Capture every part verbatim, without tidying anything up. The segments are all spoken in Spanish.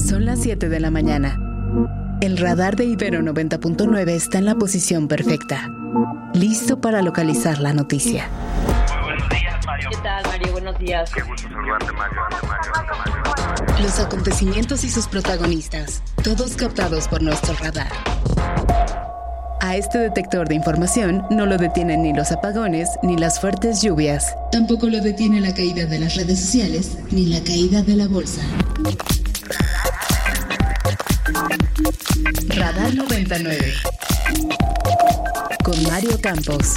Son las siete de la mañana. El radar de Ibero noventa punto nueve está en la posición perfecta, listo para localizar la noticia. Muy buenos días, Mario. ¿Qué tal, Mario? Buenos días. Qué gusto saludarte, Mario. Mario, Mario, Mario. Los acontecimientos y sus protagonistas, todos captados por nuestro radar. A este detector de información no lo detienen ni los apagones ni las fuertes lluvias. Tampoco lo detiene la caída de las redes sociales ni la caída de la bolsa. Radar noventa y nueve con Mario Campos.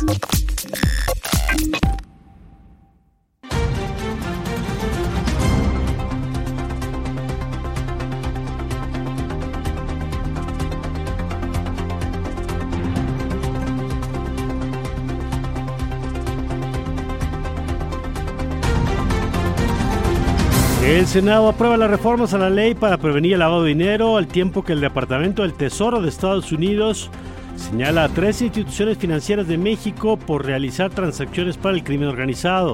El Senado aprueba las reformas a la ley para prevenir el lavado de dinero, al tiempo que el Departamento del Tesoro de Estados Unidos señala a tres instituciones financieras de México por realizar transacciones para el crimen organizado.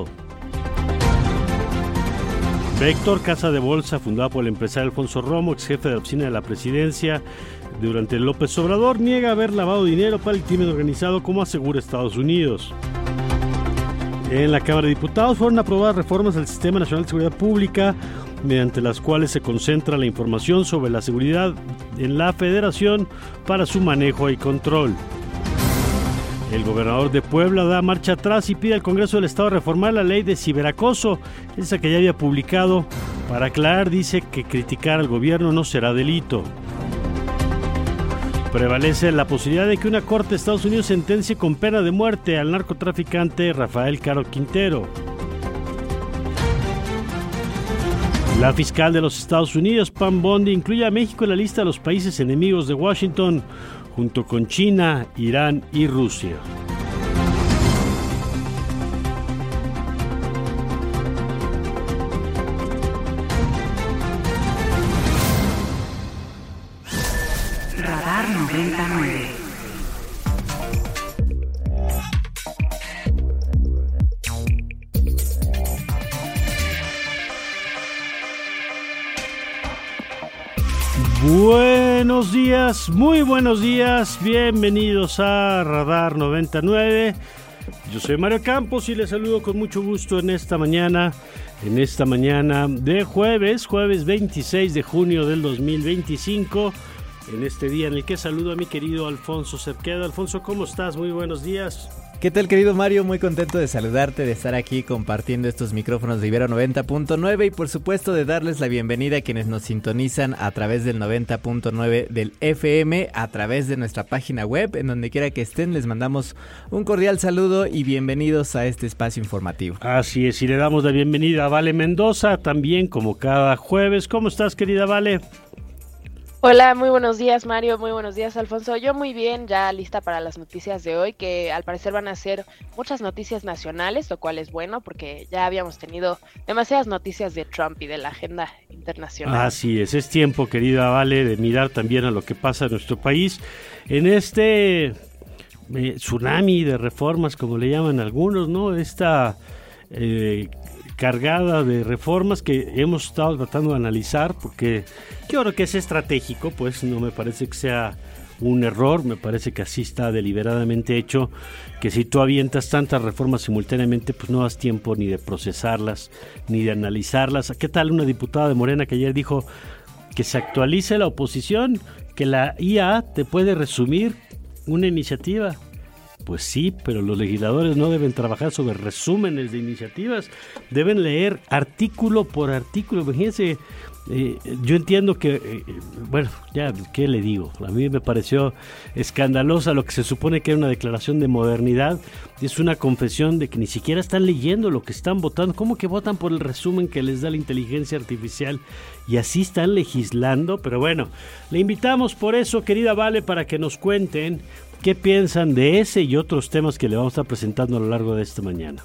Vector, casa de bolsa fundada por el empresario Alfonso Romo, ex jefe de la oficina de la presidencia durante López Obrador, niega haber lavado dinero para el crimen organizado, como asegura Estados Unidos. En la Cámara de Diputados fueron aprobadas reformas al Sistema Nacional de Seguridad Pública, mediante las cuales se concentra la información sobre la seguridad en la Federación para su manejo y control. El gobernador de Puebla da marcha atrás y pide al Congreso del Estado reformar la ley de ciberacoso, esa que ya había publicado. Para aclarar, dice que criticar al gobierno no será delito. Prevalece la posibilidad de que una corte de Estados Unidos sentencie con pena de muerte al narcotraficante Rafael Caro Quintero. La fiscal de los Estados Unidos, Pam Bondi, incluye a México en la lista de los países enemigos de Washington, junto con China, Irán y Rusia. Radar noventa y nueve. Buenos días, muy buenos días, bienvenidos a Radar noventa y nueve. Yo soy Mario Campos y les saludo con mucho gusto en esta mañana, en esta mañana de jueves, jueves veintiséis de junio del dos mil veinticinco. En este día en el que saludo a mi querido Alfonso Cerqueda. Alfonso, ¿cómo estás? Muy buenos días. ¿Qué tal, querido Mario? Muy contento de saludarte, de estar aquí compartiendo estos micrófonos de Ibero noventa punto nueve y por supuesto de darles la bienvenida a quienes nos sintonizan a través del noventa punto nueve del F M, a través de nuestra página web, en donde quiera que estén. Les mandamos un cordial saludo y bienvenidos a este espacio informativo. Así es, y le damos la bienvenida a Vale Mendoza, también como cada jueves. ¿Cómo estás, querida Vale? Hola, muy buenos días, Mario, muy buenos días, Alfonso. Yo muy bien, ya lista para las noticias de hoy, que al parecer van a ser muchas noticias nacionales, lo cual es bueno porque ya habíamos tenido demasiadas noticias de Trump y de la agenda internacional. Así es, es tiempo, querida Vale, de mirar también a lo que pasa en nuestro país. En este eh, tsunami de reformas, como le llaman algunos, ¿no? Esta eh, cargada de reformas que hemos estado tratando de analizar, porque yo creo que es estratégico, pues no me parece que sea un error, me parece que así está deliberadamente hecho, que si tú avientas tantas reformas simultáneamente, pues no das tiempo ni de procesarlas, ni de analizarlas. ¿Qué tal una diputada de Morena que ayer dijo que se actualice la oposición, que la I A te puede resumir una iniciativa? Pues sí, pero los legisladores no deben trabajar sobre resúmenes de iniciativas, deben leer artículo por artículo. Imagínense, eh, yo entiendo que, eh, bueno, ya, ¿qué le digo? A mí me pareció escandalosa lo que se supone que era una declaración de modernidad, es una confesión de que ni siquiera están leyendo lo que están votando. ¿Cómo que votan por el resumen que les da la inteligencia artificial? Y así están legislando, pero bueno, le invitamos por eso, querida Vale, para que nos cuenten ¿qué piensan de ese y otros temas que le vamos a estar presentando a lo largo de esta mañana?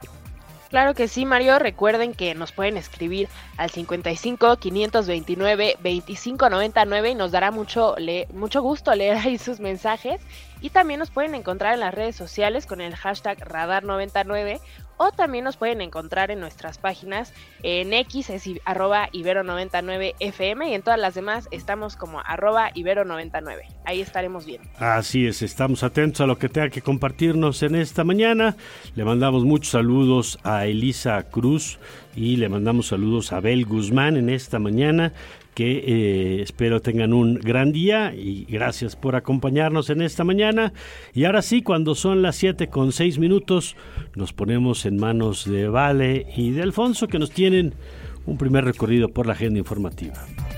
Claro que sí, Mario. Recuerden que nos pueden escribir al cincuenta y cinco, quinientos veintinueve, veinticinco noventa y nueve y nos dará mucho, le- mucho gusto leer ahí sus mensajes. Y también nos pueden encontrar en las redes sociales con el hashtag Radar noventa y nueve o también nos pueden encontrar en nuestras páginas en X, es arroba Ibero noventa y nueve F M, y en todas las demás estamos como arroba Ibero noventa y nueve. Ahí estaremos bien. Así es, estamos atentos a lo que tenga que compartirnos en esta mañana. Le mandamos muchos saludos a Elisa Cruz y le mandamos saludos a Abel Guzmán en esta mañana, que eh, espero tengan un gran día y gracias por acompañarnos en esta mañana. Y ahora sí, cuando son las siete con seis minutos, nos ponemos en manos de Vale y de Alfonso, que nos tienen un primer recorrido por la agenda informativa.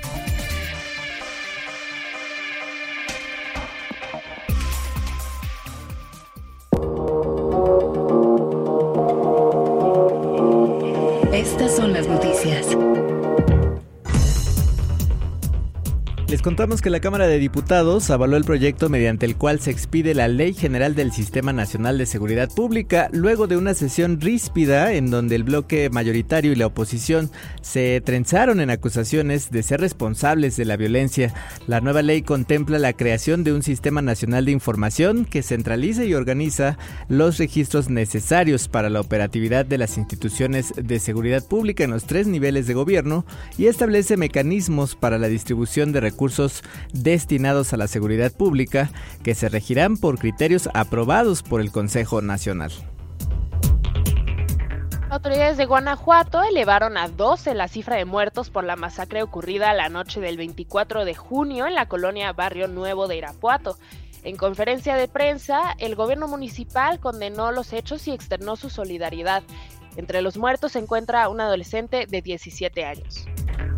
Estas son las noticias. Les contamos que la Cámara de Diputados avaló el proyecto mediante el cual se expide la Ley General del Sistema Nacional de Seguridad Pública, luego de una sesión ríspida en donde el bloque mayoritario y la oposición se trenzaron en acusaciones de ser responsables de la violencia. La nueva ley contempla la creación de un Sistema Nacional de Información que centraliza y organiza los registros necesarios para la operatividad de las instituciones de seguridad pública en los tres niveles de gobierno y establece mecanismos para la distribución de recursos recursos destinados a la seguridad pública que se regirán por criterios aprobados por el Consejo Nacional. Autoridades de Guanajuato elevaron a doce la cifra de muertos por la masacre ocurrida la noche del veinticuatro de junio en la colonia Barrio Nuevo de Irapuato. En conferencia de prensa, el gobierno municipal condenó los hechos y externó su solidaridad. Entre los muertos se encuentra un adolescente de diecisiete años.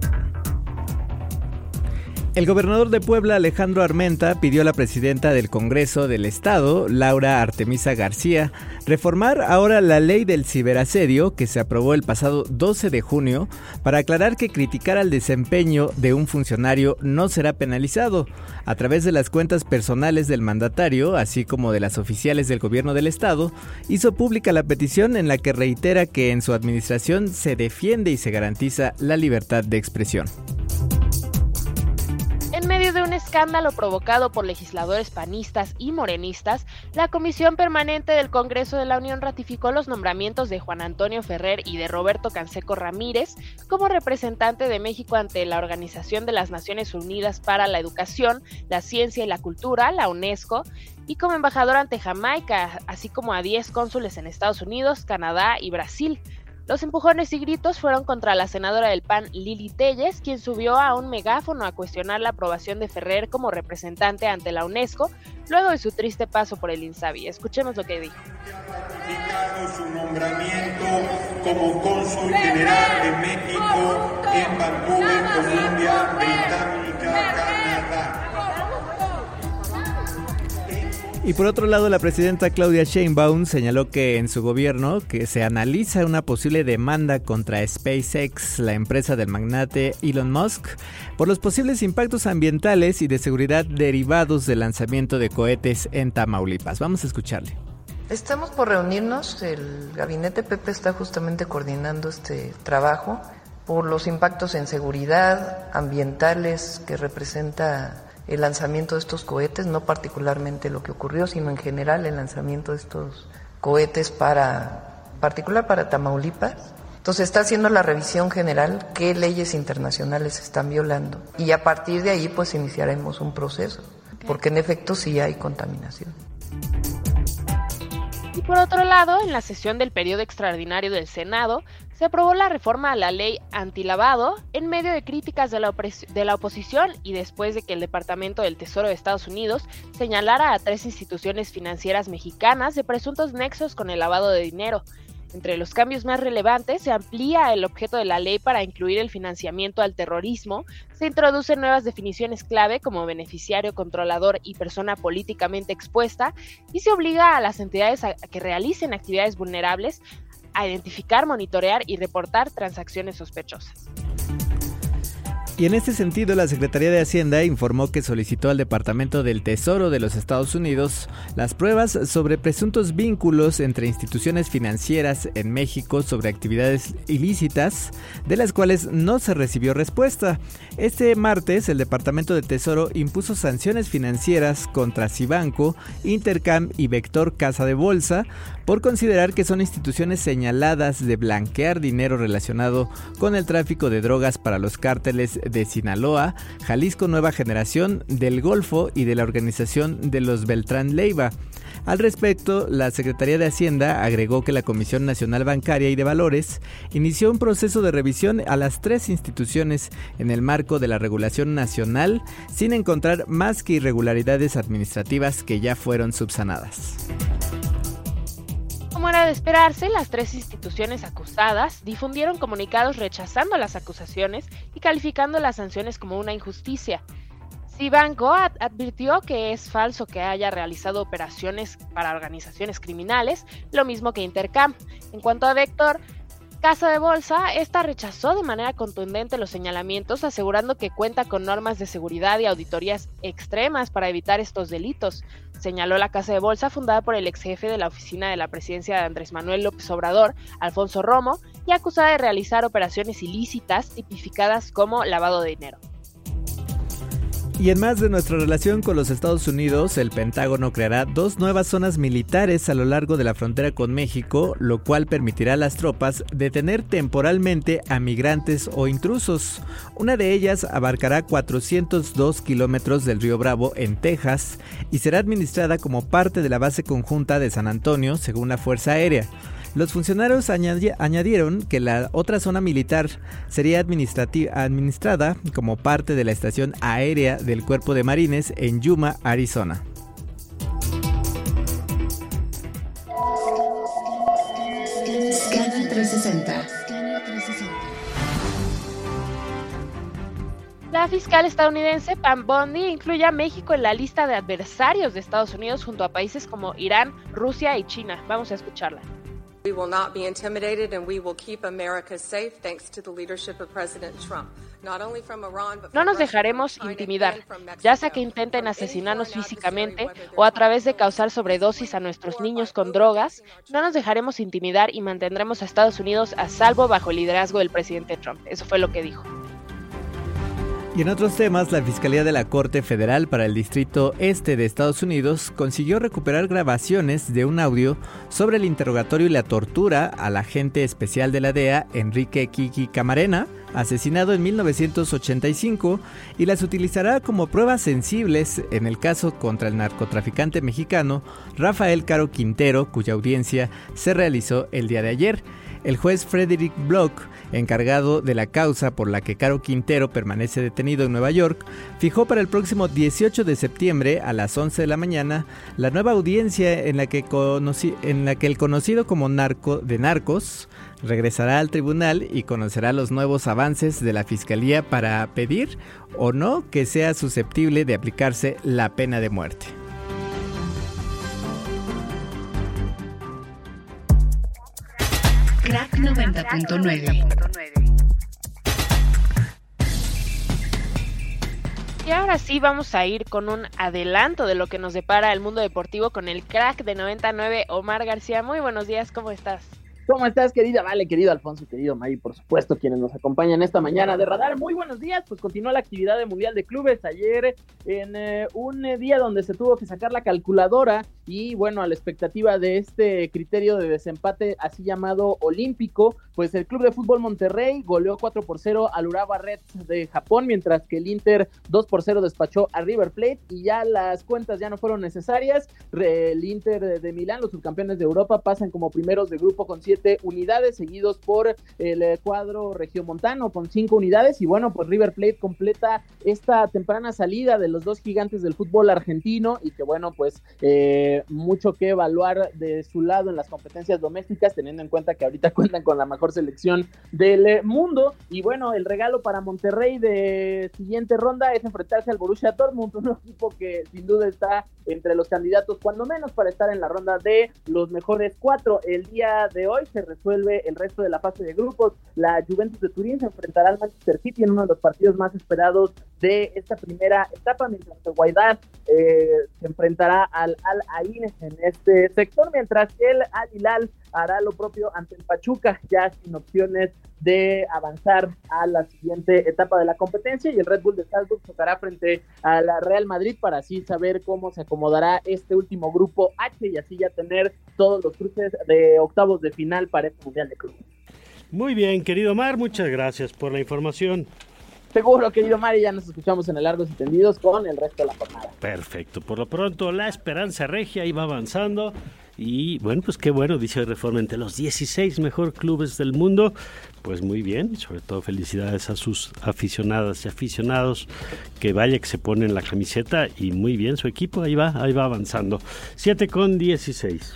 El gobernador de Puebla, Alejandro Armenta, pidió a la presidenta del Congreso del Estado, Laura Artemisa García, reformar ahora la ley del ciberasedio que se aprobó el pasado doce de junio para aclarar que criticar al desempeño de un funcionario no será penalizado. A través de las cuentas personales del mandatario, así como de las oficiales del gobierno del Estado, hizo pública la petición en la que reitera que en su administración se defiende y se garantiza la libertad de expresión. En medio de un escándalo provocado por legisladores panistas y morenistas, la Comisión Permanente del Congreso de la Unión ratificó los nombramientos de Juan Antonio Ferrer y de Roberto Canseco Ramírez como representante de México ante la Organización de las Naciones Unidas para la Educación, la Ciencia y la Cultura, la UNESCO, y como embajador ante Jamaica, así como a diez cónsules en Estados Unidos, Canadá y Brasil. Los empujones y gritos fueron contra la senadora del P A N, Lili Téllez, quien subió a un megáfono a cuestionar la aprobación de Ferrer como representante ante la UNESCO, luego de su triste paso por el INSABI. Escuchemos lo que dijo. Su nombramiento como cónsul general de México en Vancouver, Columbia Británica, Canadá. Y por otro lado, la presidenta Claudia Sheinbaum señaló que en su gobierno que se analiza una posible demanda contra SpaceX, la empresa del magnate Elon Musk, por los posibles impactos ambientales y de seguridad derivados del lanzamiento de cohetes en Tamaulipas. Vamos a escucharle. Estamos por reunirnos, el gabinete Pepe está justamente coordinando este trabajo por los impactos en seguridad, ambientales que representa el lanzamiento de estos cohetes, no particularmente lo que ocurrió, sino en general el lanzamiento de estos cohetes para, particular para Tamaulipas. Entonces está haciendo la revisión general, qué leyes internacionales se están violando, y a partir de ahí pues iniciaremos un proceso, porque en efecto sí hay contaminación. Y por otro lado, en la sesión del periodo extraordinario del Senado, se aprobó la reforma a la ley antilavado en medio de críticas de la, opres- de la oposición y después de que el Departamento del Tesoro de Estados Unidos señalara a tres instituciones financieras mexicanas de presuntos nexos con el lavado de dinero. Entre los cambios más relevantes, se amplía el objeto de la ley para incluir el financiamiento al terrorismo, se introducen nuevas definiciones clave como beneficiario, controlador y persona políticamente expuesta, y se obliga a las entidades a que realicen actividades vulnerables a identificar, monitorear y reportar transacciones sospechosas. Y en este sentido, la Secretaría de Hacienda informó que solicitó al Departamento del Tesoro de los Estados Unidos las pruebas sobre presuntos vínculos entre instituciones financieras en México sobre actividades ilícitas, de las cuales no se recibió respuesta. Este martes, el Departamento del Tesoro impuso sanciones financieras contra Cibanco, Intercam y Vector Casa de Bolsa por considerar que son instituciones señaladas de blanquear dinero relacionado con el tráfico de drogas para los cárteles de Sinaloa, Jalisco Nueva Generación, del Golfo y de la organización de los Beltrán Leiva. Al respecto, la Secretaría de Hacienda agregó que la Comisión Nacional Bancaria y de Valores inició un proceso de revisión a las tres instituciones en el marco de la regulación nacional, sin encontrar más que irregularidades administrativas que ya fueron subsanadas. Como era de esperarse, las tres instituciones acusadas difundieron comunicados rechazando las acusaciones y calificando las sanciones como una injusticia. Cibanco advirtió que es falso que haya realizado operaciones para organizaciones criminales, lo mismo que Intercam. En cuanto a Vector Casa de Bolsa, esta rechazó de manera contundente los señalamientos, asegurando que cuenta con normas de seguridad y auditorías extremas para evitar estos delitos. Señaló la Casa de Bolsa, fundada por el ex jefe de la oficina de la presidencia de Andrés Manuel López Obrador, Alfonso Romo, y acusada de realizar operaciones ilícitas tipificadas como lavado de dinero. Y en más de nuestra relación con los Estados Unidos, el Pentágono creará dos nuevas zonas militares a lo largo de la frontera con México, lo cual permitirá a las tropas detener temporalmente a migrantes o intrusos. Una de ellas abarcará cuatrocientos dos kilómetros del río Bravo en Texas y será administrada como parte de la base conjunta de San Antonio, según la Fuerza Aérea. Los funcionarios añadi- añadieron que la otra zona militar sería administrati- administrada como parte de la estación aérea del Cuerpo de Marines en Yuma, Arizona. Scanner trescientos sesenta. La fiscal estadounidense Pam Bondi incluye a México en la lista de adversarios de Estados Unidos junto a países como Irán, Rusia y China. Vamos a escucharla. We will not be intimidated and we will keep America safe thanks to the leadership of President Trump. No nos dejaremos intimidar, ya sea que intenten asesinarnos físicamente o a través de causar sobredosis a nuestros niños con drogas. No nos dejaremos intimidar y mantendremos a Estados Unidos a salvo bajo el liderazgo del presidente Trump. Eso fue lo que dijo. Y en otros temas, la Fiscalía de la Corte Federal para el Distrito Este de Estados Unidos consiguió recuperar grabaciones de un audio sobre el interrogatorio y la tortura al agente especial de la D E A, Enrique Kiki Camarena, asesinado en mil novecientos ochenta y cinco, y las utilizará como pruebas sensibles en el caso contra el narcotraficante mexicano Rafael Caro Quintero, cuya audiencia se realizó el día de ayer. El juez Frederick Block, encargado de la causa por la que Caro Quintero permanece detenido en Nueva York, fijó para el próximo dieciocho de septiembre a las once de la mañana la nueva audiencia en la que, conocí, en la que el conocido como narco de narcos regresará al tribunal y conocerá los nuevos avances de la Fiscalía para pedir o no que sea susceptible de aplicarse la pena de muerte. Crack noventa punto nueve. Y ahora sí vamos a ir con un adelanto de lo que nos depara el mundo deportivo con el crack de noventa y nueve, Omar García. Muy buenos días, ¿cómo estás? ¿Cómo estás, querida Vale, querido Alfonso, querido May, por supuesto, quienes nos acompañan esta mañana de Radar? Muy buenos días, pues continuó la actividad del Mundial de Clubes ayer en eh, un eh, día donde se tuvo que sacar la calculadora y bueno, a la expectativa de este criterio de desempate así llamado olímpico, pues el Club de Fútbol Monterrey goleó cuatro por cero al Urawa Reds de Japón, mientras que el Inter dos por cero despachó a River Plate y ya las cuentas ya no fueron necesarias. El Inter de Milán, los subcampeones de Europa, pasan como primeros de grupo con siete unidades, seguidos por el cuadro regiomontano con cinco unidades, y bueno, pues River Plate completa esta temprana salida de los dos gigantes del fútbol argentino, y que bueno, pues eh, mucho que evaluar de su lado en las competencias domésticas, teniendo en cuenta que ahorita cuentan con la mejor selección del mundo. Y bueno, el regalo para Monterrey de siguiente ronda es enfrentarse al Borussia Dortmund, un equipo que sin duda está entre los candidatos, cuando menos, para estar en la ronda de los mejores cuatro. El día de hoy se resuelve el resto de la fase de grupos. La Juventus de Turín se enfrentará al Manchester City en uno de los partidos más esperados de esta primera etapa, mientras que Wydad eh, se enfrentará al Al Ain en este sector, mientras que el Al Hilal hará lo propio ante el Pachuca, ya sin opciones de avanzar a la siguiente etapa de la competencia, y el Red Bull de Salzburg tocará frente a la Real Madrid para así saber cómo se acomodará este último grupo H y así ya tener todos los cruces de octavos de final para este Mundial de Clubes. Muy bien, querido Mar, muchas gracias por la información. Seguro, querido Mari, ya nos escuchamos en el Largos y Tendidos con el resto de la jornada. Perfecto, por lo pronto la Esperanza Regia iba avanzando y bueno, pues qué bueno, dice Reforma, entre los dieciséis mejor clubes del mundo, pues muy bien, y sobre todo felicidades a sus aficionadas y aficionados, que vaya que se ponen la camiseta y muy bien su equipo, ahí va, ahí va avanzando. siete con dieciséis.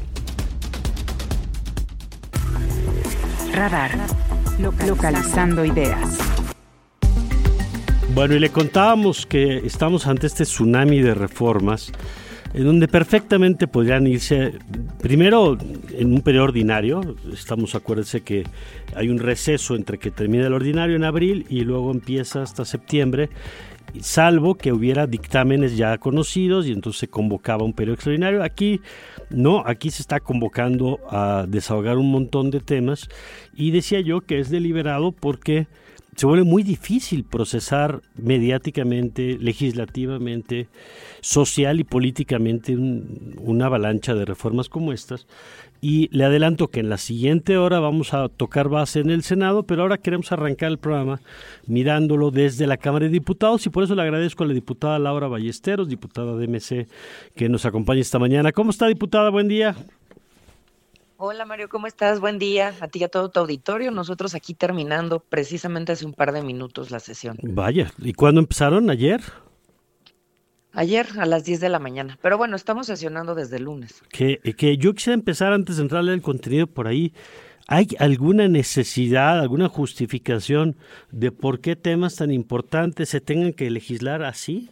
Radar, localizando ideas. Bueno, y le contábamos que estamos ante este tsunami de reformas en donde perfectamente podrían irse, primero en un periodo ordinario, estamos, acuérdense que hay un receso entre que termina el ordinario en abril y luego empieza hasta septiembre, salvo que hubiera dictámenes ya conocidos y entonces se convocaba un periodo extraordinario. Aquí no, aquí se está convocando a desahogar un montón de temas y decía yo que es deliberado porque se vuelve muy difícil procesar mediáticamente, legislativamente, social y políticamente un, una avalancha de reformas como estas. Y le adelanto que en la siguiente hora vamos a tocar base en el Senado, pero ahora queremos arrancar el programa mirándolo desde la Cámara de Diputados y por eso le agradezco a la diputada Laura Ballesteros, diputada de M C, que nos acompaña esta mañana. ¿Cómo está, diputada? Buen día. Hola Mario, ¿cómo estás? Buen día a ti y a todo tu auditorio. Nosotros aquí terminando precisamente hace un par de minutos la sesión. Vaya, ¿y cuándo empezaron? ¿Ayer? Ayer a las diez de la mañana, pero bueno, estamos sesionando desde el lunes. Que, que yo quisiera empezar antes de entrarle al contenido por ahí. ¿Hay alguna necesidad, alguna justificación de por qué temas tan importantes se tengan que legislar así?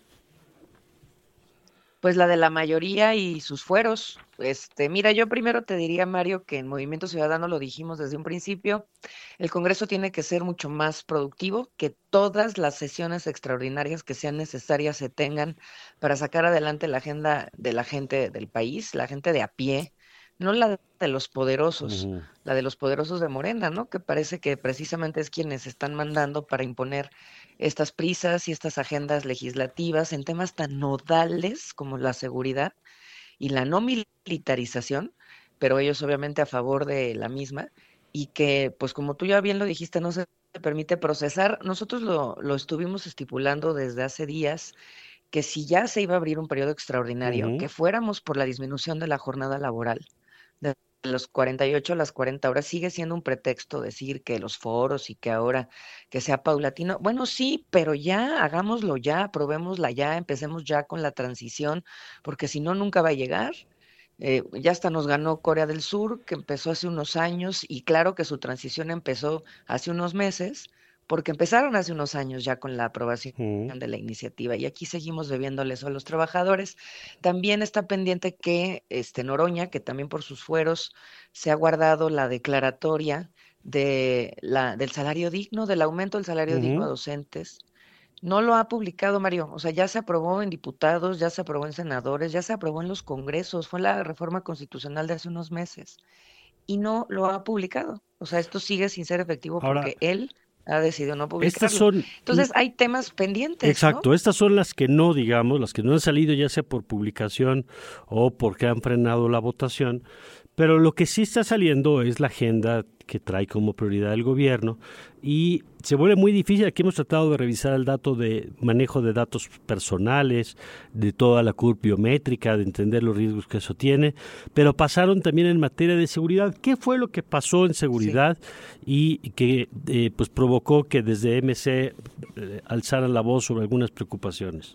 Pues la de la mayoría y sus fueros. Este, mira, yo primero te diría, Mario, que en Movimiento Ciudadano lo dijimos desde un principio, el Congreso tiene que ser mucho más productivo, que todas las sesiones extraordinarias que sean necesarias se tengan para sacar adelante la agenda de la gente del país, la gente de a pie, no la de los poderosos, uh-huh. la de los poderosos de Morena, ¿no? Que parece que precisamente es quienes están mandando para imponer estas prisas y estas agendas legislativas en temas tan nodales como la seguridad y la no militarización, pero ellos obviamente a favor de la misma, y que, pues como tú ya bien lo dijiste, no se permite procesar. Nosotros lo, lo estuvimos estipulando desde hace días, que si ya se iba a abrir un periodo extraordinario, uh-huh. que fuéramos por la disminución de la jornada laboral, de los cuarenta y ocho a las cuarenta horas. Sigue siendo un pretexto decir que los foros y que ahora que sea paulatino. Bueno, sí, pero ya hagámoslo ya, aprobémosla ya, empecemos ya con la transición, porque si no, nunca va a llegar. Eh, ya hasta nos ganó Corea del Sur, que empezó hace unos años, y claro que su transición empezó hace unos meses, porque empezaron hace unos años ya con la aprobación uh-huh. de la iniciativa, y aquí seguimos debiéndoles a los trabajadores. También está pendiente que este Noroña, que también por sus fueros se ha guardado la declaratoria de la del salario digno, del aumento del salario uh-huh. digno a docentes. No lo ha publicado, Mario. O sea, ya se aprobó en diputados, ya se aprobó en senadores, ya se aprobó en los congresos, fue la reforma constitucional de hace unos meses, y no lo ha publicado. O sea, esto sigue sin ser efectivo porque Ahora, él ha decidido no publicarlo. Estas son, Entonces hay temas pendientes, exacto, ¿no? Estas son las que no, digamos, las que no han salido ya sea por publicación o porque han frenado la votación, pero lo que sí está saliendo es la agenda que trae como prioridad el gobierno y se vuelve muy difícil. Aquí hemos tratado de revisar el dato de manejo de datos personales, de toda la curva biométrica, de entender los riesgos que eso tiene, pero pasaron también en materia de seguridad. ¿Qué fue lo que pasó en seguridad sí. y que eh, pues provocó que desde M C eh, alzaran la voz sobre algunas preocupaciones?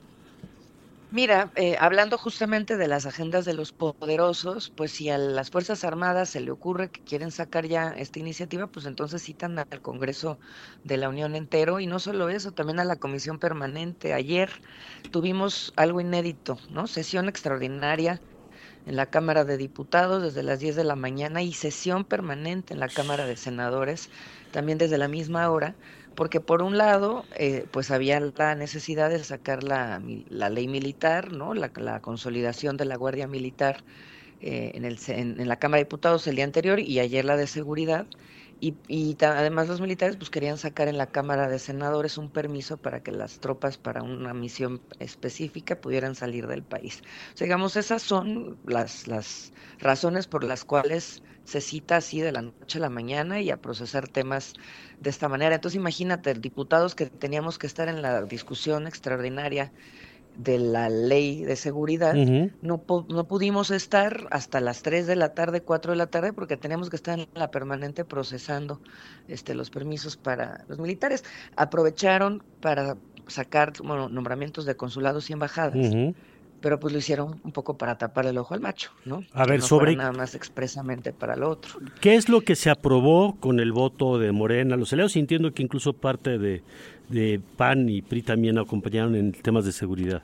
Mira, eh, hablando justamente de las agendas de los poderosos, pues si a las Fuerzas Armadas se le ocurre que quieren sacar ya esta iniciativa, pues entonces citan al Congreso de la Unión entero, y no solo eso, también a la Comisión Permanente. Ayer tuvimos algo inédito, ¿no? Sesión extraordinaria en la Cámara de Diputados desde las diez de la mañana y sesión permanente en la Cámara de Senadores también desde la misma hora, porque por un lado, eh, pues había la necesidad de sacar la, la ley militar, ¿no? La, la consolidación de la Guardia Militar eh, en, el, en, en la Cámara de Diputados el día anterior y ayer la de seguridad. Y, y ta, además los militares pues querían sacar en la Cámara de Senadores un permiso para que las tropas para una misión específica pudieran salir del país. O sea, digamos, esas son las, las razones por las cuales se cita así de la noche a la mañana y a procesar temas de esta manera. Entonces imagínate, diputados que teníamos que estar en la discusión extraordinaria de la ley de seguridad, uh-huh. no, no pudimos estar hasta las tres de la tarde, cuatro de la tarde, porque teníamos que estar en la permanente procesando este, los permisos para los militares. Aprovecharon para sacar bueno, nombramientos de consulados y embajadas, uh-huh. pero pues lo hicieron un poco para tapar el ojo al macho, ¿no? A que ver, no sobre... nada más expresamente para lo otro. ¿Qué es lo que se aprobó con el voto de Morena? Los aliados, entiendo que incluso parte de... de P A N y P R I también acompañaron en temas de seguridad.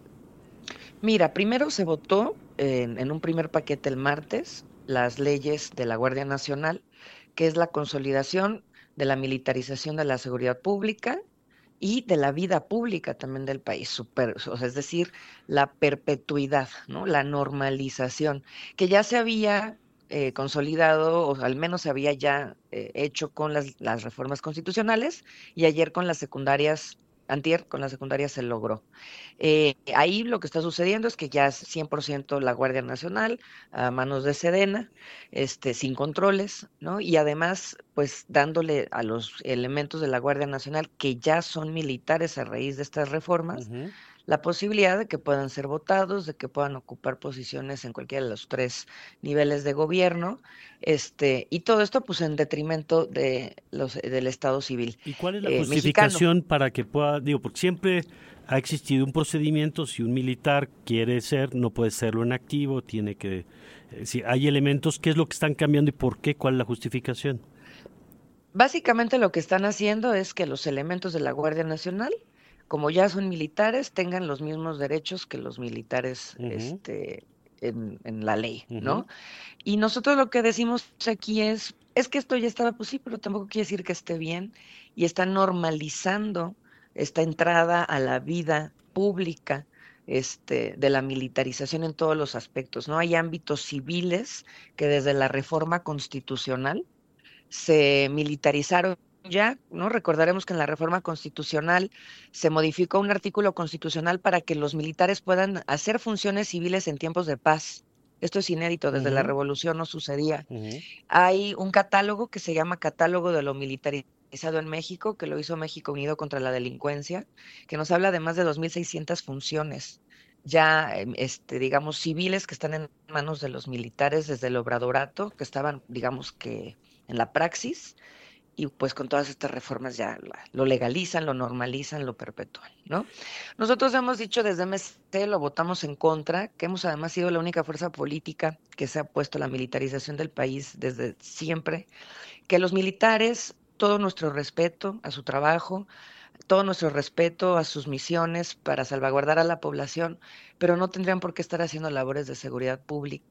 Mira, primero se votó en, en un primer paquete el martes las leyes de la Guardia Nacional, que es la consolidación de la militarización de la seguridad pública y de la vida pública también del país, super, o sea, es decir, la perpetuidad, ¿no? La normalización, que ya se había Eh, consolidado, o al menos se había ya eh, hecho con las, las reformas constitucionales, y ayer con las secundarias, antier con las secundarias se logró. Eh, ahí lo que está sucediendo es que ya es cien por ciento la Guardia Nacional a manos de Sedena, este, sin controles, ¿no? Y además, pues dándole a los elementos de la Guardia Nacional que ya son militares a raíz de estas reformas, uh-huh. la posibilidad de que puedan ser votados, de que puedan ocupar posiciones en cualquiera de los tres niveles de gobierno, este, y todo esto pues en detrimento de los del Estado civil. ¿Y cuál es la eh, justificación mexicano. para que pueda, digo, porque siempre ha existido un procedimiento, si un militar quiere ser, no puede serlo en activo, tiene que, eh, si hay elementos, ¿qué es lo que están cambiando y por qué? ¿Cuál es la justificación? Básicamente lo que están haciendo es que los elementos de la Guardia Nacional, como ya son militares, tengan los mismos derechos que los militares uh-huh. este, en, en la ley, uh-huh. ¿no? Y nosotros lo que decimos aquí es, es que esto ya estaba, pues sí, pero tampoco quiere decir que esté bien, y está normalizando esta entrada a la vida pública este, de la militarización en todos los aspectos, ¿no? Hay ámbitos civiles que desde la reforma constitucional se militarizaron ya, ¿no? Recordaremos que en la reforma constitucional se modificó un artículo constitucional para que los militares puedan hacer funciones civiles en tiempos de paz. Esto es inédito, desde uh-huh. la revolución no sucedía. Uh-huh. Hay un catálogo que se llama Catálogo de lo Militarizado en México, que lo hizo México Unido contra la Delincuencia, que nos habla de más de dos mil seiscientas funciones ya, este, digamos, civiles que están en manos de los militares desde el obradorato, que estaban, digamos que en la praxis, y pues con todas estas reformas ya lo legalizan, lo normalizan, lo perpetúan, ¿no? Nosotros hemos dicho desde M C, lo votamos en contra, que hemos además sido la única fuerza política que se ha opuesto a la militarización del país desde siempre, que los militares, todo nuestro respeto a su trabajo, todo nuestro respeto a sus misiones para salvaguardar a la población, pero no tendrían por qué estar haciendo labores de seguridad pública.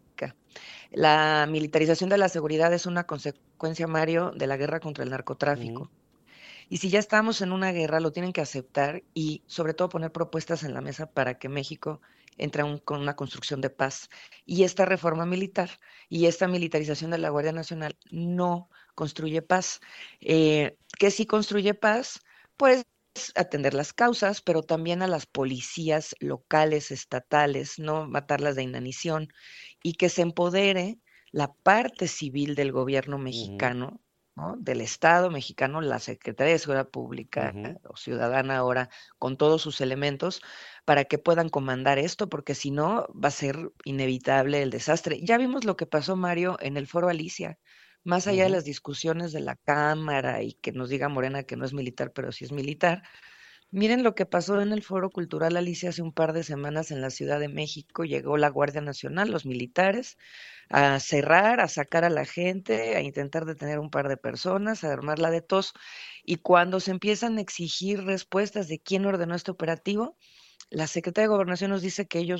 La militarización de la seguridad es una consecuencia, Mario, de la guerra contra el narcotráfico. Uh-huh. Y si ya estamos en una guerra, lo tienen que aceptar y sobre todo poner propuestas en la mesa para que México entre un, con una construcción de paz. Y esta reforma militar y esta militarización de la Guardia Nacional no construye paz. Eh, ¿Qué sí construye paz? Pues atender las causas, pero también a las policías locales, estatales, no matarlas de inanición, y que se empodere la parte civil del gobierno mexicano, uh-huh. ¿no? Del Estado mexicano, la Secretaría de Seguridad Pública uh-huh. o Ciudadana ahora, con todos sus elementos, para que puedan comandar esto, porque si no va a ser inevitable el desastre. Ya vimos lo que pasó, Mario, en el Foro Alicia. Más allá uh-huh. de las discusiones de la Cámara y que nos diga Morena que no es militar, pero sí es militar, miren lo que pasó en el Foro Cultural Alicia hace un par de semanas en la Ciudad de México. Llegó la Guardia Nacional, los militares, a cerrar, a sacar a la gente, a intentar detener un par de personas, a armarla de tos. Y cuando se empiezan a exigir respuestas de quién ordenó este operativo, la Secretaría de Gobernación nos dice que ellos no,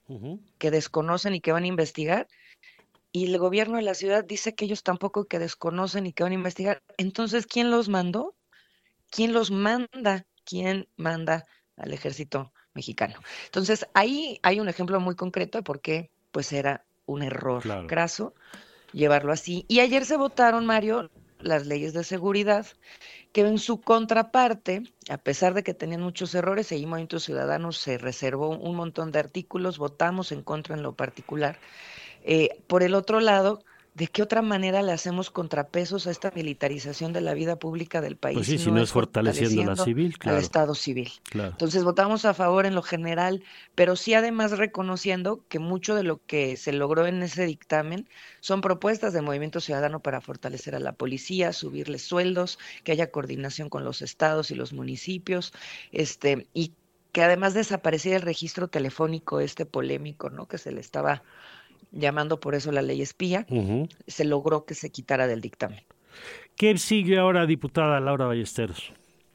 uh-huh. que desconocen y que van a investigar, y el gobierno de la ciudad dice que ellos tampoco, que desconocen y que van a investigar. Entonces, ¿quién los mandó? ¿Quién los manda? ¿Quién manda al ejército mexicano? Entonces, ahí hay un ejemplo muy concreto de por qué pues era un error claro. craso llevarlo así. Y ayer se votaron, Mario, las leyes de seguridad, que en su contraparte, a pesar de que tenían muchos errores, el Movimiento Ciudadano se reservó un montón de artículos, votamos en contra en lo particular. Eh, por el otro lado, ¿de qué otra manera le hacemos contrapesos a esta militarización de la vida pública del país? Pues sí, si no, no es fortaleciendo la civil, claro. Al Estado civil. Claro. Entonces votamos a favor en lo general, pero sí además reconociendo que mucho de lo que se logró en ese dictamen son propuestas del Movimiento Ciudadano para fortalecer a la policía, subirles sueldos, que haya coordinación con los estados y los municipios, este, y que además desapareciera el registro telefónico este polémico, ¿no? Que se le estaba llamando por eso la ley espía, uh-huh. se logró que se quitara del dictamen. ¿Qué sigue ahora, diputada Laura Ballesteros?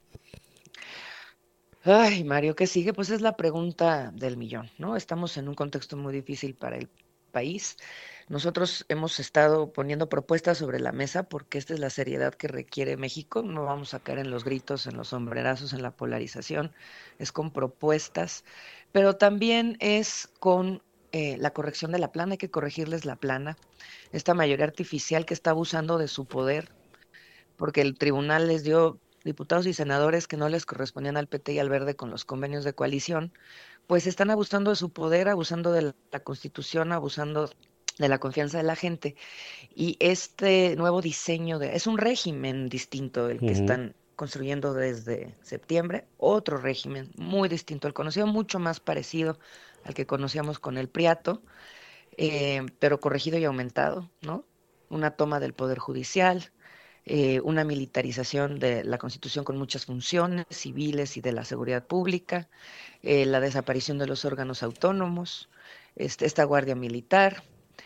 Ay, Mario, ¿qué sigue? Pues es la pregunta del millón, ¿no? Estamos en un contexto muy difícil para el país. Nosotros hemos estado poniendo propuestas sobre la mesa porque esta es la seriedad que requiere México. No vamos a caer en los gritos, en los sombrerazos, en la polarización. Es con propuestas, pero también es con Eh, la corrección de la plana. Hay que corregirles la plana, esta mayoría artificial que está abusando de su poder, porque el tribunal les dio diputados y senadores que no les correspondían al P T y al Verde con los convenios de coalición, pues están abusando de su poder, abusando de la, la Constitución, abusando de la confianza de la gente, y este nuevo diseño de, es un régimen distinto el que uh-huh. están construyendo desde septiembre, otro régimen muy distinto, el conocido, mucho más parecido al que conocíamos con el Priato, eh, pero corregido y aumentado, ¿no? Una toma del Poder Judicial, eh, una militarización de la Constitución con muchas funciones civiles y de la seguridad pública, eh, la desaparición de los órganos autónomos, este, esta Guardia Militar.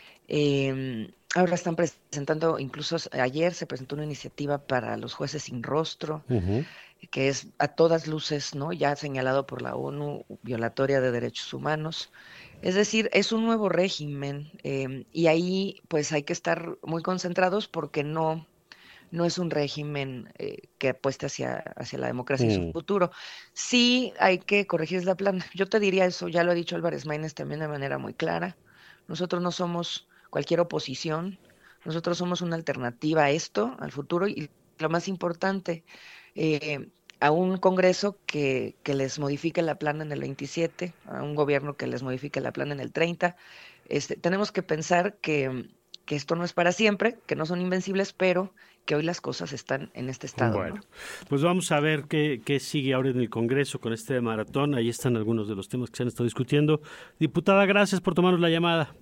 Eh, ahora están presentando, incluso ayer se presentó una iniciativa para los jueces sin rostro, uh-huh. que es a todas luces, ¿no? Ya señalado por la ONU, violatoria de derechos humanos. Es decir, es un nuevo régimen, eh, y ahí pues hay que estar muy concentrados porque no, no es un régimen eh, que apueste hacia, hacia la democracia mm. y su futuro. Sí hay que corregir la plana. Yo te diría eso, ya lo ha dicho Álvarez Maínez también de manera muy clara. Nosotros no somos cualquier oposición, nosotros somos una alternativa a esto, al futuro, y lo más importante, eh, a un Congreso que, que les modifique la plana en el veintisiete, a un gobierno que les modifique la plana en el treinta. Este, tenemos que pensar que, que esto no es para siempre, que no son invencibles, pero que hoy las cosas están en este estado. Bueno, ¿no? Pues vamos a ver qué, qué sigue ahora en el Congreso con este maratón. Ahí están algunos de los temas que se han estado discutiendo. Diputada, gracias por tomarnos la llamada.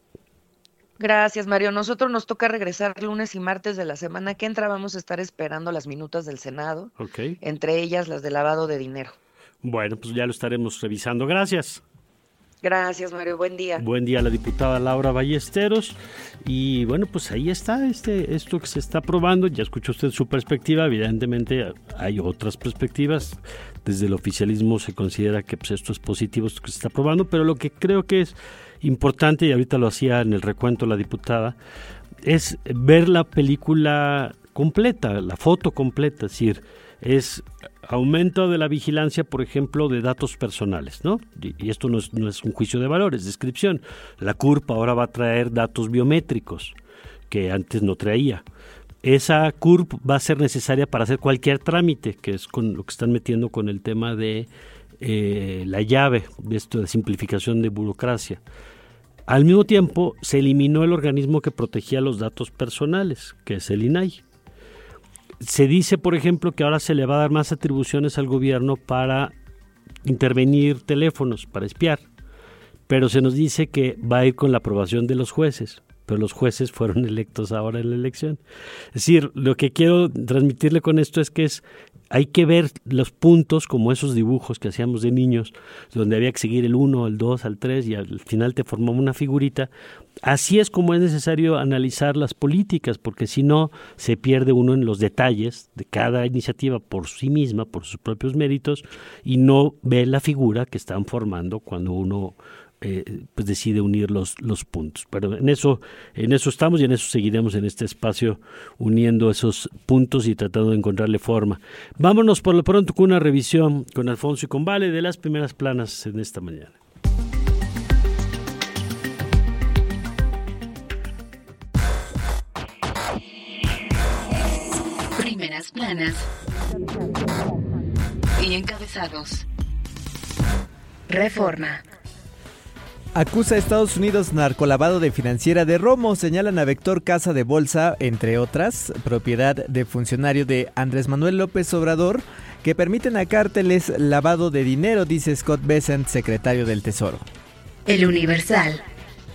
Gracias, Mario. Nosotros nos toca regresar lunes y martes de la semana que entra. Vamos a estar esperando las minutas del Senado, okay. entre ellas las de lavado de dinero. Bueno, pues ya lo estaremos revisando. Gracias. Gracias, Mario. Buen día. Buen día a la diputada Laura Ballesteros. Y bueno, pues ahí está este esto que se está aprobando. Ya escuchó usted su perspectiva. Evidentemente hay otras perspectivas. Desde el oficialismo se considera que pues, esto es positivo, esto que se está aprobando, pero lo que creo que es importante, y ahorita lo hacía en el recuento la diputada, es ver la película completa, la foto completa, es decir, es aumento de la vigilancia, por ejemplo, de datos personales, ¿no? Y, y esto no es, no es un juicio de valores, es descripción. La C U R P ahora va a traer datos biométricos que antes no traía. Esa C U R P va a ser necesaria para hacer cualquier trámite, que es con lo que están metiendo con el tema de eh, la llave, de esto de simplificación de burocracia. Al mismo tiempo, se eliminó el organismo que protegía los datos personales, que es el I N A I. Se dice, por ejemplo, que ahora se le va a dar más atribuciones al gobierno para intervenir teléfonos, para espiar, pero se nos dice que va a ir con la aprobación de los jueces, pero los jueces fueron electos ahora en la elección. Es decir, lo que quiero transmitirle con esto es que es hay que ver los puntos como esos dibujos que hacíamos de niños, donde había que seguir el uno, el dos, al tres y al final te formaba una figurita. Así es como es necesario analizar las políticas, porque si no se pierde uno en los detalles de cada iniciativa por sí misma, por sus propios méritos, y no ve la figura que están formando cuando uno eh, pues decide unir los, los puntos. Pero en eso, en eso estamos y en eso seguiremos en este espacio uniendo esos puntos y tratando de encontrarle forma. Vámonos por lo pronto con una revisión con Alfonso y con Vale de las primeras planas en esta mañana. Primeras planas y encabezados. Reforma. Acusa a Estados Unidos narcolavado de financiera de Romo. Señalan a Vector Casa de Bolsa, entre otras, propiedad de funcionario de Andrés Manuel López Obrador, que permiten a cárteles lavado de dinero, dice Scott Bessent, secretario del Tesoro. El Universal.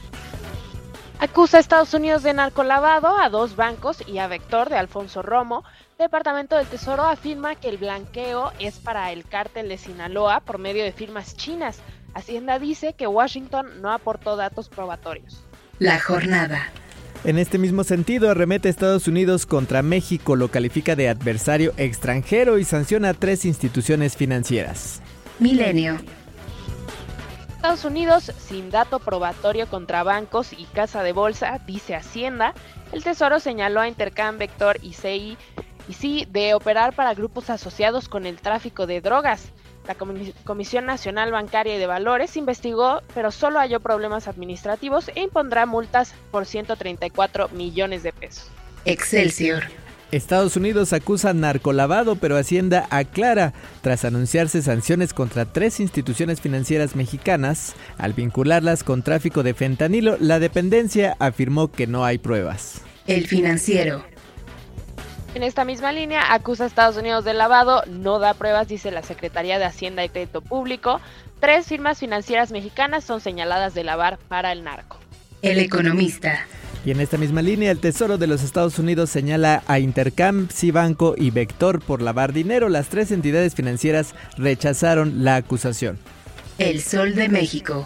Acusa a Estados Unidos de narcolavado a dos bancos y a Vector de Alfonso Romo. Departamento del Tesoro afirma que el blanqueo es para el cártel de Sinaloa por medio de firmas chinas. Hacienda dice que Washington no aportó datos probatorios. La jornada. En este mismo sentido, arremete Estados Unidos contra México, lo califica de adversario extranjero y sanciona a tres instituciones financieras. Milenio. Estados Unidos sin dato probatorio contra bancos y casa de bolsa, dice Hacienda. El Tesoro señaló a Intercam, Vector y C I y sí de operar para grupos asociados con el tráfico de drogas. La Comisión Nacional Bancaria y de Valores investigó, pero solo halló problemas administrativos e impondrá multas por ciento treinta y cuatro millones de pesos. Excelsior. Estados Unidos acusa narcolavado, pero Hacienda aclara, tras anunciarse sanciones contra tres instituciones financieras mexicanas, al vincularlas con tráfico de fentanilo, la dependencia afirmó que no hay pruebas. El Financiero. En esta misma línea, acusa a Estados Unidos de lavado, no da pruebas, dice la Secretaría de Hacienda y Crédito Público. Tres firmas financieras mexicanas son señaladas de lavar para el narco. El Economista. Y en esta misma línea, el Tesoro de los Estados Unidos señala a Intercam, Cibanco y Vector por lavar dinero. Las tres entidades financieras rechazaron la acusación. El Sol de México.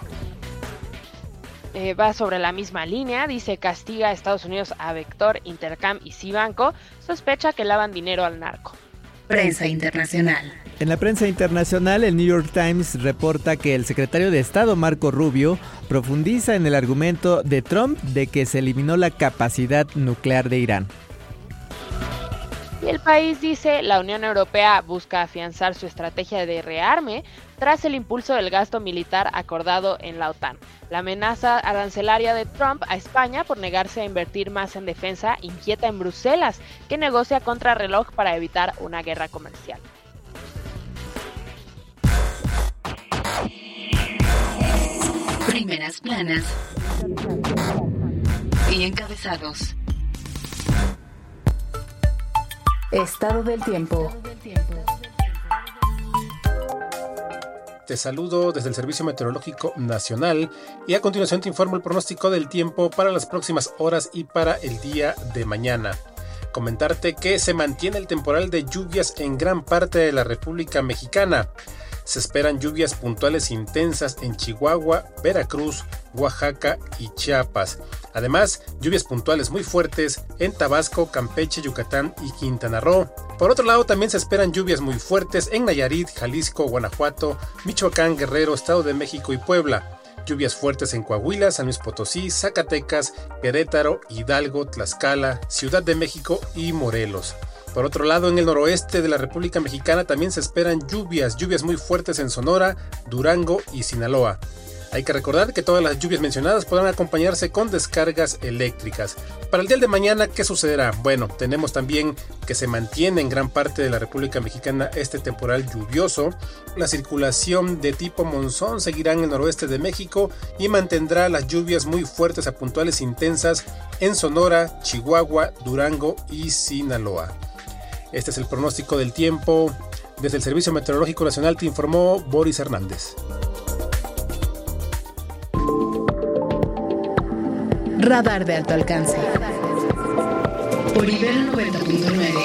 Eh, va sobre la misma línea, dice castiga a Estados Unidos a Vector, Intercam y Cibanco, sospecha que lavan dinero al narco. Prensa internacional. En la prensa internacional, el New York Times reporta que el secretario de Estado, Marco Rubio, profundiza en el argumento de Trump de que se eliminó la capacidad nuclear de Irán. Y el país dice, la Unión Europea busca afianzar su estrategia de rearme tras el impulso del gasto militar acordado en la OTAN. La amenaza arancelaria de Trump a España por negarse a invertir más en defensa inquieta en Bruselas, que negocia contrarreloj para evitar una guerra comercial. Primeras planas y encabezados. Estado del tiempo. Te saludo desde el Servicio Meteorológico Nacional y a continuación te informo el pronóstico del tiempo para las próximas horas y para el día de mañana. Comentarte que se mantiene el temporal de lluvias en gran parte de la República Mexicana. Se esperan lluvias puntuales intensas en Chihuahua, Veracruz, Oaxaca y Chiapas. Además, lluvias puntuales muy fuertes en Tabasco, Campeche, Yucatán y Quintana Roo. Por otro lado, también se esperan lluvias muy fuertes en Nayarit, Jalisco, Guanajuato, Michoacán, Guerrero, Estado de México y Puebla. Lluvias fuertes en Coahuila, San Luis Potosí, Zacatecas, Querétaro, Hidalgo, Tlaxcala, Ciudad de México y Morelos. Por otro lado, en el noroeste de la República Mexicana también se esperan lluvias, lluvias muy fuertes en Sonora, Durango y Sinaloa. Hay que recordar que todas las lluvias mencionadas podrán acompañarse con descargas eléctricas. Para el día de mañana, ¿qué sucederá? Bueno, tenemos también que se mantiene en gran parte de la República Mexicana este temporal lluvioso. La circulación de tipo monzón seguirá en el noroeste de México y mantendrá las lluvias muy fuertes a puntuales intensas en Sonora, Chihuahua, Durango y Sinaloa. Este es el pronóstico del tiempo. Desde el Servicio Meteorológico Nacional te informó Boris Hernández. Radar de alto alcance. Por Ibero noventa punto nueve.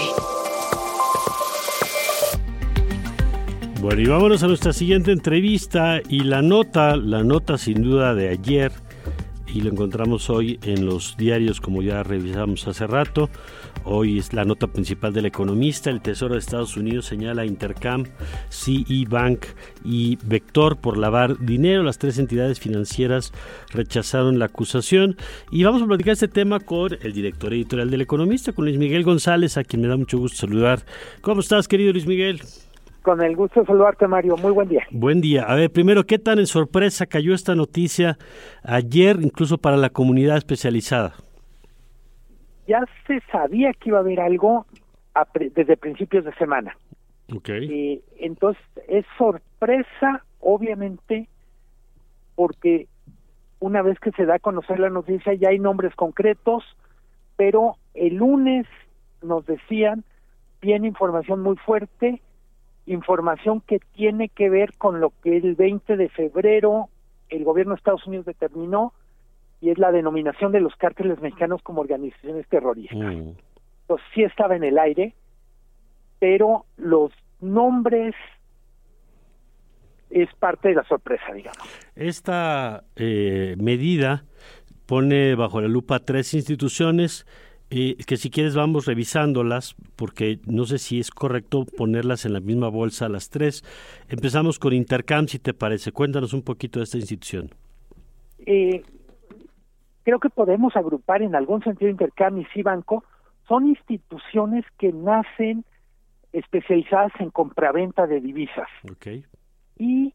Bueno, y vámonos a nuestra siguiente entrevista y la nota, la nota sin duda de ayer, y lo encontramos hoy en los diarios, como ya revisamos hace rato. Hoy es la nota principal del Economista. El Tesoro de Estados Unidos señala a Intercam, C E Bank y Vector por lavar dinero. Las tres entidades financieras rechazaron la acusación. Y vamos a platicar este tema con el director editorial del Economista, con Luis Miguel González, a quien me da mucho gusto saludar. ¿Cómo estás, querido Luis Miguel? Con el gusto de saludarte, Mario. Muy buen día. Buen día. A ver, primero, ¿qué tan en sorpresa cayó esta noticia ayer, incluso para la comunidad especializada? Ya se sabía que iba a haber algo a pre- desde principios de semana. Okay. Eh, entonces, es sorpresa, obviamente, porque una vez que se da a conocer la noticia ya hay nombres concretos, pero el lunes nos decían, tiene información muy fuerte, información que tiene que ver con lo que el veinte de febrero el gobierno de Estados Unidos determinó, y es la denominación de los cárteles mexicanos como organizaciones terroristas. Mm. Entonces sí estaba en el aire, pero los nombres es parte de la sorpresa, digamos. Esta eh, medida pone bajo la lupa tres instituciones, eh, que si quieres vamos revisándolas, porque no sé si es correcto ponerlas en la misma bolsa las tres. Empezamos con Intercam, si te parece. Cuéntanos un poquito de esta institución. Eh, creo que podemos agrupar en algún sentido Intercam y Cibanco. Son instituciones que nacen especializadas en compraventa de divisas. Okay. Y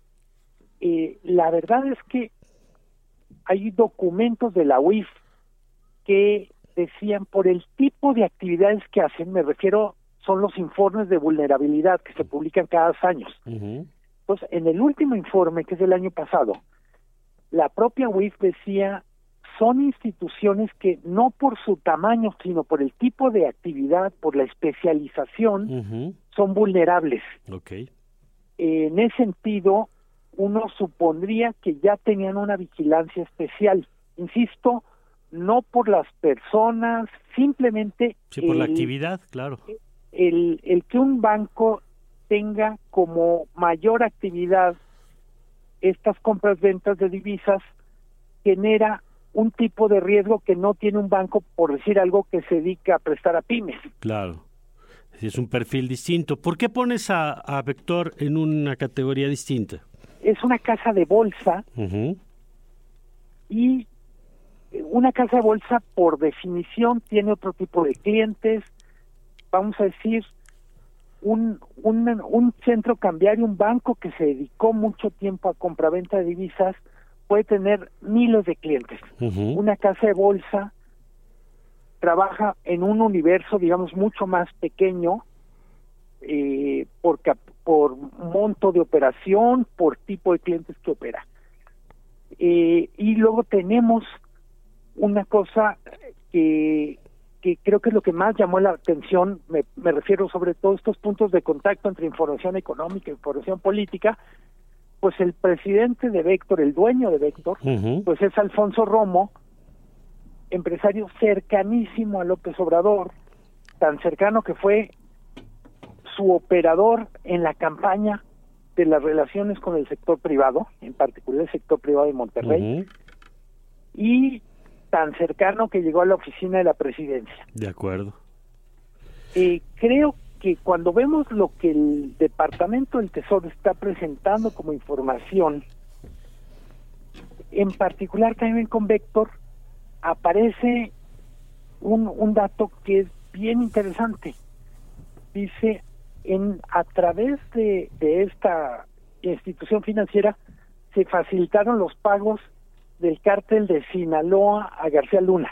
eh, la verdad es que hay documentos de la U I F que decían, por el tipo de actividades que hacen, me refiero, son los informes de vulnerabilidad que se publican cada dos años. Uh-huh. Entonces, en el último informe, que es del año pasado, la propia U I F decía, son instituciones que no por su tamaño, sino por el tipo de actividad, por la especialización, uh-huh. son vulnerables. Okay. En ese sentido, uno supondría que ya tenían una vigilancia especial. Insisto, no por las personas, simplemente... Sí, por el, la actividad, claro. El, el que un banco tenga como mayor actividad estas compras-ventas de divisas genera un tipo de riesgo que no tiene un banco, por decir algo, que se dedica a prestar a pymes. Claro. Es un perfil distinto. ¿Por qué pones a, a Vector en una categoría distinta? Es una casa de bolsa, uh-huh. y una casa de bolsa, por definición, tiene otro tipo de clientes. Vamos a decir, un, un, un centro cambiario, un banco que se dedicó mucho tiempo a compraventa de divisas, puede tener miles de clientes. Uh-huh. Una casa de bolsa trabaja en un universo, digamos, mucho más pequeño, eh, por, cap- por monto de operación, por tipo de clientes que opera. Eh, y luego tenemos una cosa que, que creo que es lo que más llamó la atención, me, me refiero sobre todo a estos puntos de contacto entre información económica e información política. Pues el presidente de Vector, el dueño de Vector, uh-huh. pues es Alfonso Romo, empresario cercanísimo a López Obrador, tan cercano que fue su operador en la campaña de las relaciones con el sector privado, en particular el sector privado de Monterrey, uh-huh. y tan cercano que llegó a la oficina de la presidencia. De acuerdo. Eh, creo que cuando vemos lo que el Departamento del Tesoro está presentando como información, en particular también con Vector, aparece un, un dato que es bien interesante. Dice, en a través de, de esta institución financiera se facilitaron los pagos del cártel de Sinaloa a García Luna.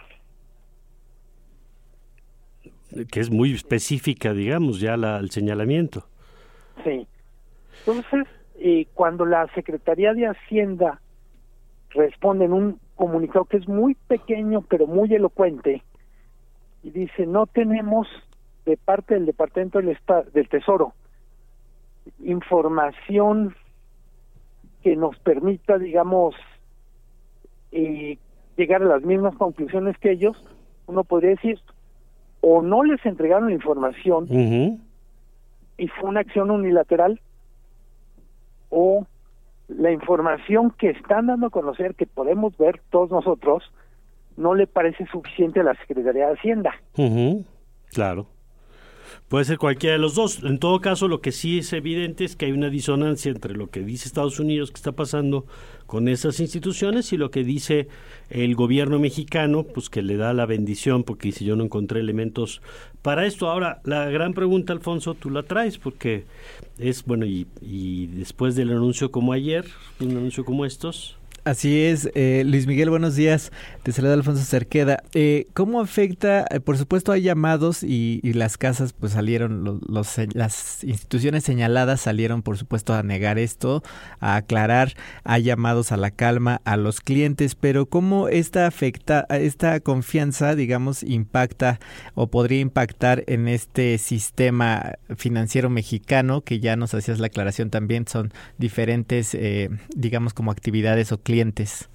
Que es muy específica, digamos, ya la, el señalamiento. Sí. Entonces, eh, cuando la Secretaría de Hacienda responde en un comunicado que es muy pequeño pero muy elocuente, y dice, no tenemos de parte del Departamento del, Estado, del Tesoro información que nos permita, digamos, eh, llegar a las mismas conclusiones que ellos, uno podría decir, o no les entregaron la información uh-huh. y fue una acción unilateral, o la información que están dando a conocer, que podemos ver todos nosotros, no le parece suficiente a la Secretaría de Hacienda. Uh-huh. Claro. Puede ser cualquiera de los dos. En todo caso, lo que sí es evidente es que hay una disonancia entre lo que dice Estados Unidos que está pasando con esas instituciones y lo que dice el gobierno mexicano, pues que le da la bendición porque dice yo no encontré elementos para esto. Ahora, la gran pregunta, Alfonso, tú la traes porque es, bueno, y, y después del anuncio como ayer, un anuncio como estos... Así es, eh, Luis Miguel, buenos días. Te saluda Alfonso Cerqueda. Eh, ¿Cómo afecta? Eh, por supuesto hay llamados y, y las casas pues salieron, los, los, las instituciones señaladas salieron por supuesto a negar esto, a aclarar, hay llamados a la calma a los clientes, pero ¿cómo esta afecta, esta confianza, digamos, impacta o podría impactar en este sistema financiero mexicano que ya nos hacías la aclaración también, son diferentes, eh, digamos, como actividades o clientes? clientes.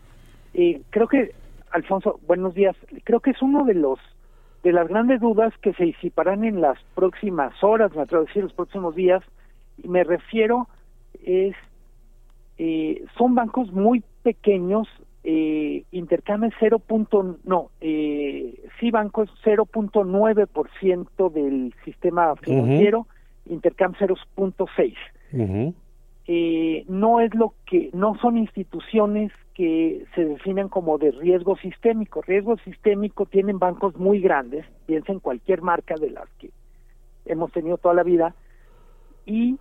Eh, creo que, Alfonso, buenos días. Creo que es uno de los de las grandes dudas que se disiparán en las próximas horas, me atrevo a decir, los próximos días. Y me refiero, es eh, son bancos muy pequeños, eh, Intercam cero. No, eh, sí, banco es cero punto nueve por ciento del sistema financiero, uh-huh. Intercam cero punto seis. Uh-huh. Eh, no es lo que no son instituciones que se definen como de riesgo sistémico. Riesgo sistémico tienen bancos muy grandes, piensa en cualquier marca de las que hemos tenido toda la vida, y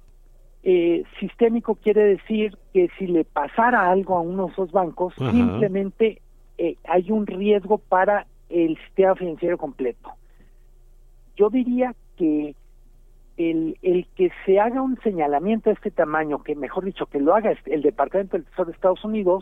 eh, sistémico quiere decir que si le pasara algo a uno de esos bancos, uh-huh. simplemente eh, hay un riesgo para el sistema financiero completo. Yo diría que El, el que se haga un señalamiento de este tamaño, que mejor dicho, que lo haga el Departamento del Tesoro de Estados Unidos,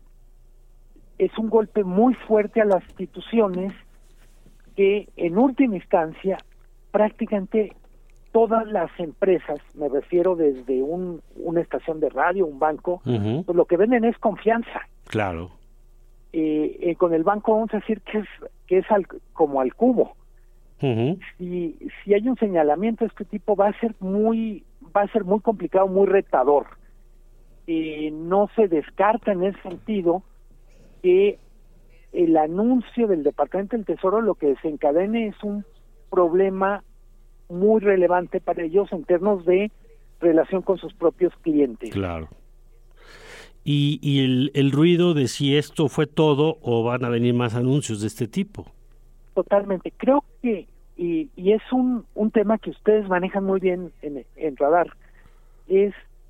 es un golpe muy fuerte a las instituciones que en última instancia prácticamente todas las empresas, me refiero desde un, una estación de radio, un banco, uh-huh. pues lo que venden es confianza. Claro. Eh, eh, con el banco vamos a decir que es, que es al, como al cubo. Uh-huh. Si, si hay un señalamiento de este tipo va a ser muy va a ser muy complicado, muy retador. Eh, no se descarta en ese sentido que el anuncio del Departamento del Tesoro lo que desencadene es un problema muy relevante para ellos en términos de relación con sus propios clientes. Claro. Y, y el, el ruido de si esto fue todo o van a venir más anuncios de este tipo. Totalmente. Creo que, y, y es un, un tema que ustedes manejan muy bien en, en Radar, es,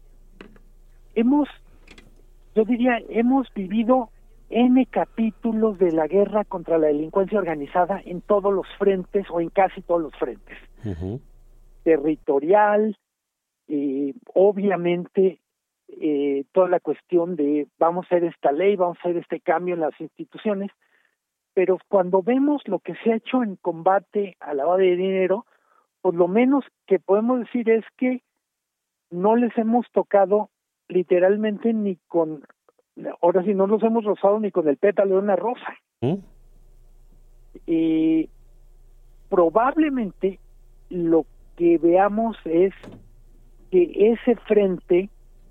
hemos, yo diría, hemos vivido N capítulos de la guerra contra la delincuencia organizada en todos los frentes o en casi todos los frentes. Uh-huh. Territorial, eh, obviamente, eh, toda la cuestión de vamos a hacer esta ley, vamos a hacer este cambio en las instituciones, pero cuando vemos lo que se ha hecho en combate al lavado de dinero, pues lo menos que podemos decir es que no les hemos tocado literalmente ni con, ahora sí no los hemos rozado ni con el pétalo de una rosa. ¿Mm? Eh, probablemente lo que veamos es que ese frente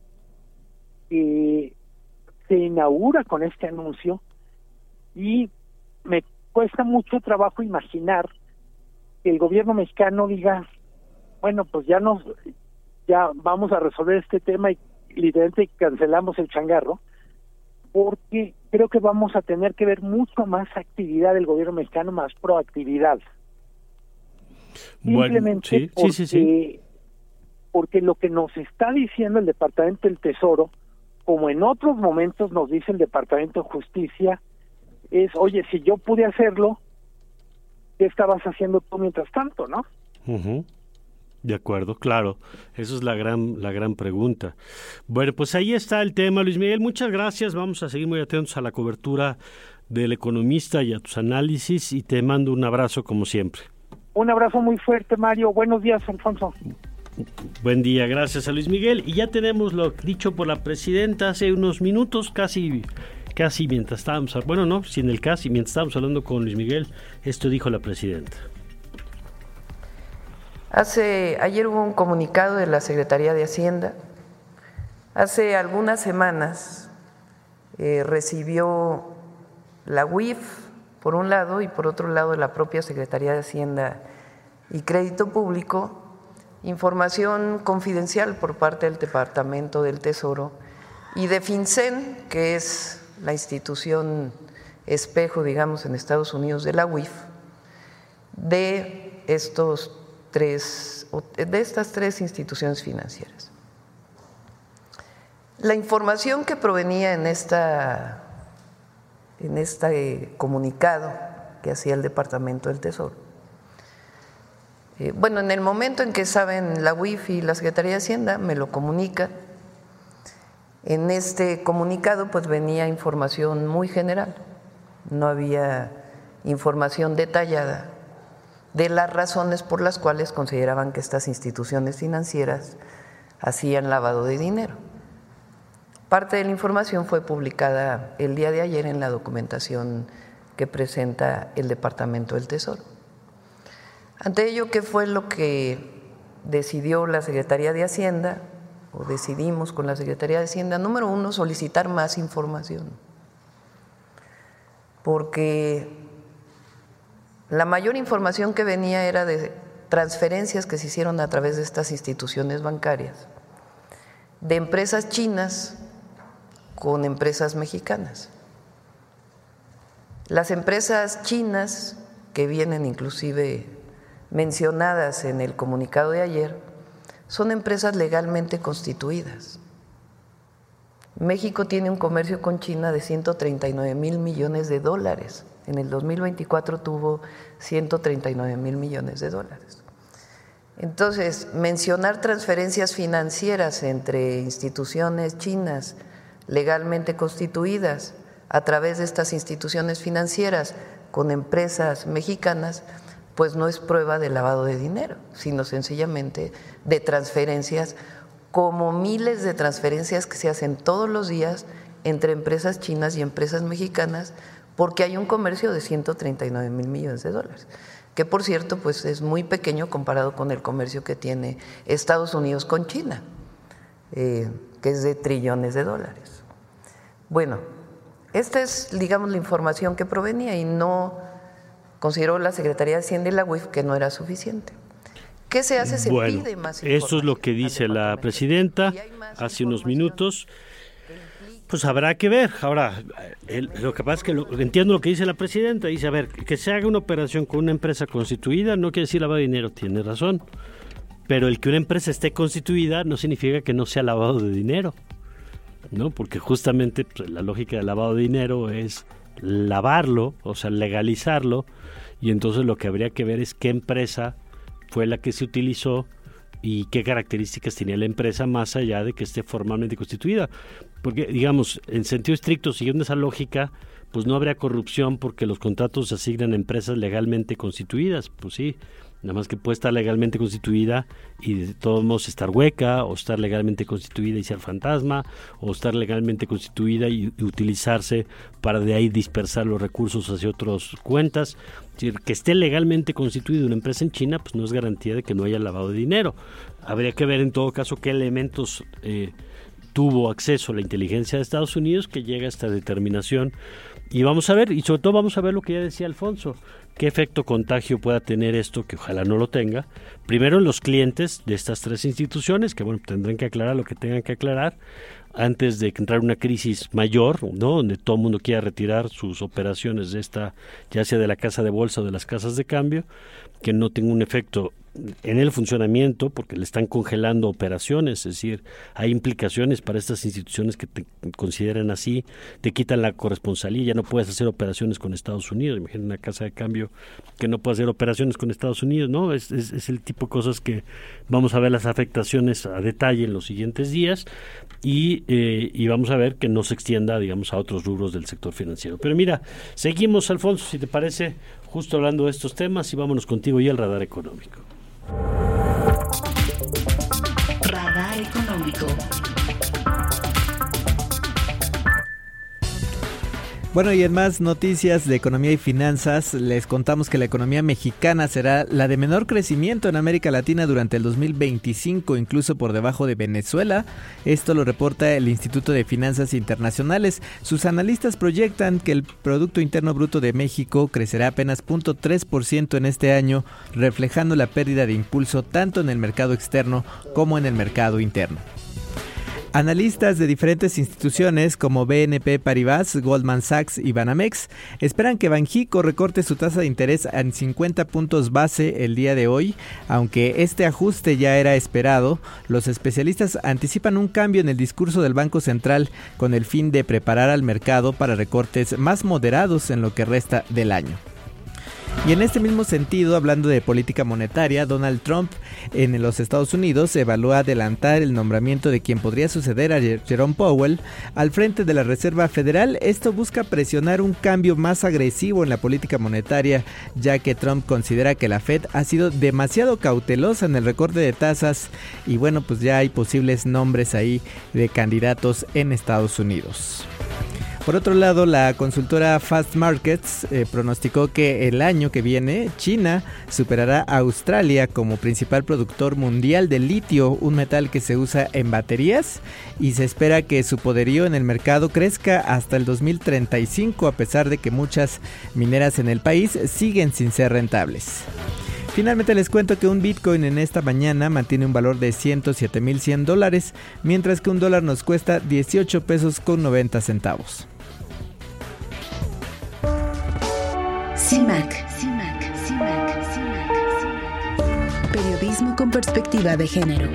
eh, se inaugura con este anuncio y me cuesta mucho trabajo imaginar que el gobierno mexicano diga, bueno, pues ya nos, ya vamos a resolver este tema y literalmente cancelamos el changarro, porque creo que vamos a tener que ver mucho más actividad del gobierno mexicano, más proactividad. Simplemente bueno, sí, porque, sí, sí, sí. porque lo que nos está diciendo el Departamento del Tesoro, como en otros momentos nos dice el Departamento de Justicia, es, oye, si yo pude hacerlo, ¿qué estabas haciendo tú mientras tanto, no? Uh-huh. De acuerdo, claro. Eso es la gran la gran pregunta. Bueno, pues ahí está el tema, Luis Miguel. Muchas gracias. Vamos a seguir muy atentos a la cobertura del Economista y a tus análisis y te mando un abrazo como siempre. Un abrazo muy fuerte, Mario. Buenos días, Alfonso. Buen día, gracias a Luis Miguel. Y ya tenemos lo dicho por la presidenta hace unos minutos, casi... Casi mientras estábamos, bueno, no, sin el casi, mientras estábamos hablando con Luis Miguel, esto dijo la presidenta. Hace, ayer hubo un comunicado de la Secretaría de Hacienda Hace algunas semanas eh, recibió la U I F, por un lado, y por otro lado la propia Secretaría de Hacienda y Crédito Público, información confidencial por parte del Departamento del Tesoro y de FinCEN, que es la institución espejo, digamos, en Estados Unidos de la U I F, de estos tres, de estas tres instituciones financieras. La información que provenía en esta en este comunicado que hacía el Departamento del Tesoro. Eh, bueno, en el momento en que saben la U I F y la Secretaría de Hacienda, me lo comunican. En este comunicado pues venía información muy general, no había información detallada de las razones por las cuales consideraban que estas instituciones financieras hacían lavado de dinero. Parte de la información fue publicada el día de ayer en la documentación que presenta el Departamento del Tesoro. Ante ello, ¿qué fue lo que decidió la Secretaría de Hacienda, o decidimos con la Secretaría de Hacienda? Número uno, solicitar más información, porque la mayor información que venía era de transferencias que se hicieron a través de estas instituciones bancarias, de empresas chinas con empresas mexicanas. Las empresas chinas, que vienen inclusive mencionadas en el comunicado de ayer, son empresas legalmente constituidas. México tiene un comercio con China de ciento treinta y nueve mil millones de dólares. En el dos mil veinticuatro tuvo ciento treinta y nueve mil millones de dólares. Entonces, mencionar transferencias financieras entre instituciones chinas legalmente constituidas a través de estas instituciones financieras con empresas mexicanas, pues no es prueba de lavado de dinero, sino sencillamente de transferencias, como miles de transferencias que se hacen todos los días entre empresas chinas y empresas mexicanas, porque hay un comercio de ciento treinta y nueve mil millones de dólares, que por cierto pues es muy pequeño comparado con el comercio que tiene Estados Unidos con China, eh, que es de trillones de dólares. Bueno, esta es, digamos, la información que provenía y no consideró la Secretaría de Hacienda y la U I F que no era suficiente. ¿Qué se hace? Se bueno, pide más información. Eso es lo que dice la presidenta hace unos minutos. Pues habrá que ver. Ahora, el, lo que pasa es que lo, entiendo lo que dice la presidenta. Dice, a ver, que se haga una operación con una empresa constituida no quiere decir lavado de dinero. Tiene razón. Pero el que una empresa esté constituida no significa que no sea lavado de dinero, ¿no? Porque justamente pues, la lógica del lavado de dinero es lavarlo, o sea, legalizarlo, y entonces lo que habría que ver es qué empresa fue la que se utilizó y qué características tenía la empresa más allá de que esté formalmente constituida. Porque, digamos, en sentido estricto, siguiendo esa lógica, pues no habría corrupción porque los contratos se asignan a empresas legalmente constituidas, pues sí. Nada más que puede estar legalmente constituida y de todos modos estar hueca, o estar legalmente constituida y ser fantasma, o estar legalmente constituida y, y utilizarse para de ahí dispersar los recursos hacia otras cuentas. Es decir, que esté legalmente constituida una empresa en China, pues no es garantía de que no haya lavado de dinero. Habría que ver en todo caso qué elementos eh, tuvo acceso la inteligencia de Estados Unidos que llega a esta determinación. Y vamos a ver, y sobre todo vamos a ver lo que ya decía Alfonso, qué efecto contagio pueda tener esto, que ojalá no lo tenga, primero en los clientes de estas tres instituciones, que bueno, tendrán que aclarar lo que tengan que aclarar, antes de entrar una crisis mayor, ¿no? Donde todo el mundo quiera retirar sus operaciones de esta, ya sea de la casa de bolsa o de las casas de cambio, que no tenga un efecto en el funcionamiento, porque le están congelando operaciones, es decir, hay implicaciones para estas instituciones que te consideran así, te quitan la corresponsalía, ya no puedes hacer operaciones con Estados Unidos. Imagina una casa de cambio que no puede hacer operaciones con Estados Unidos, ¿no? Es, es, es el tipo de cosas que vamos a ver las afectaciones a detalle en los siguientes días y, eh, y vamos a ver que no se extienda, digamos, a otros rubros del sector financiero. Pero mira, seguimos, Alfonso, si te parece, justo hablando de estos temas, y vámonos contigo y al radar económico. Radar económico. Bueno, y en más noticias de economía y finanzas, les contamos que la economía mexicana será la de menor crecimiento en América Latina durante el dos mil veinticinco, incluso por debajo de Venezuela. Esto lo reporta el Instituto de Finanzas Internacionales. Sus analistas proyectan que el Producto Interno Bruto de México crecerá apenas cero punto tres por ciento en este año, reflejando la pérdida de impulso tanto en el mercado externo como en el mercado interno. Analistas de diferentes instituciones como B N P Paribas, Goldman Sachs y Banamex esperan que Banxico recorte su tasa de interés en cincuenta puntos base el día de hoy. Aunque este ajuste ya era esperado, los especialistas anticipan un cambio en el discurso del Banco Central con el fin de preparar al mercado para recortes más moderados en lo que resta del año. Y en este mismo sentido, hablando de política monetaria, Donald Trump en los Estados Unidos evalúa adelantar el nombramiento de quien podría suceder a Jerome Powell al frente de la Reserva Federal. Esto busca presionar un cambio más agresivo en la política monetaria, ya que Trump considera que la Fed ha sido demasiado cautelosa en el recorte de tasas y bueno, pues ya hay posibles nombres ahí de candidatos en Estados Unidos. Por otro lado, la consultora Fast Markets eh, pronosticó que el año que viene China superará a Australia como principal productor mundial de litio, un metal que se usa en baterías, y se espera que su poderío en el mercado crezca hasta el dos mil treinta y cinco, a pesar de que muchas mineras en el país siguen sin ser rentables. Finalmente les cuento que un Bitcoin en esta mañana mantiene un valor de ciento siete mil cien dólares, mientras que un dólar nos cuesta dieciocho pesos con noventa centavos. CIMAC, CIMAC, CIMAC, CIMAC. Periodismo con perspectiva de género.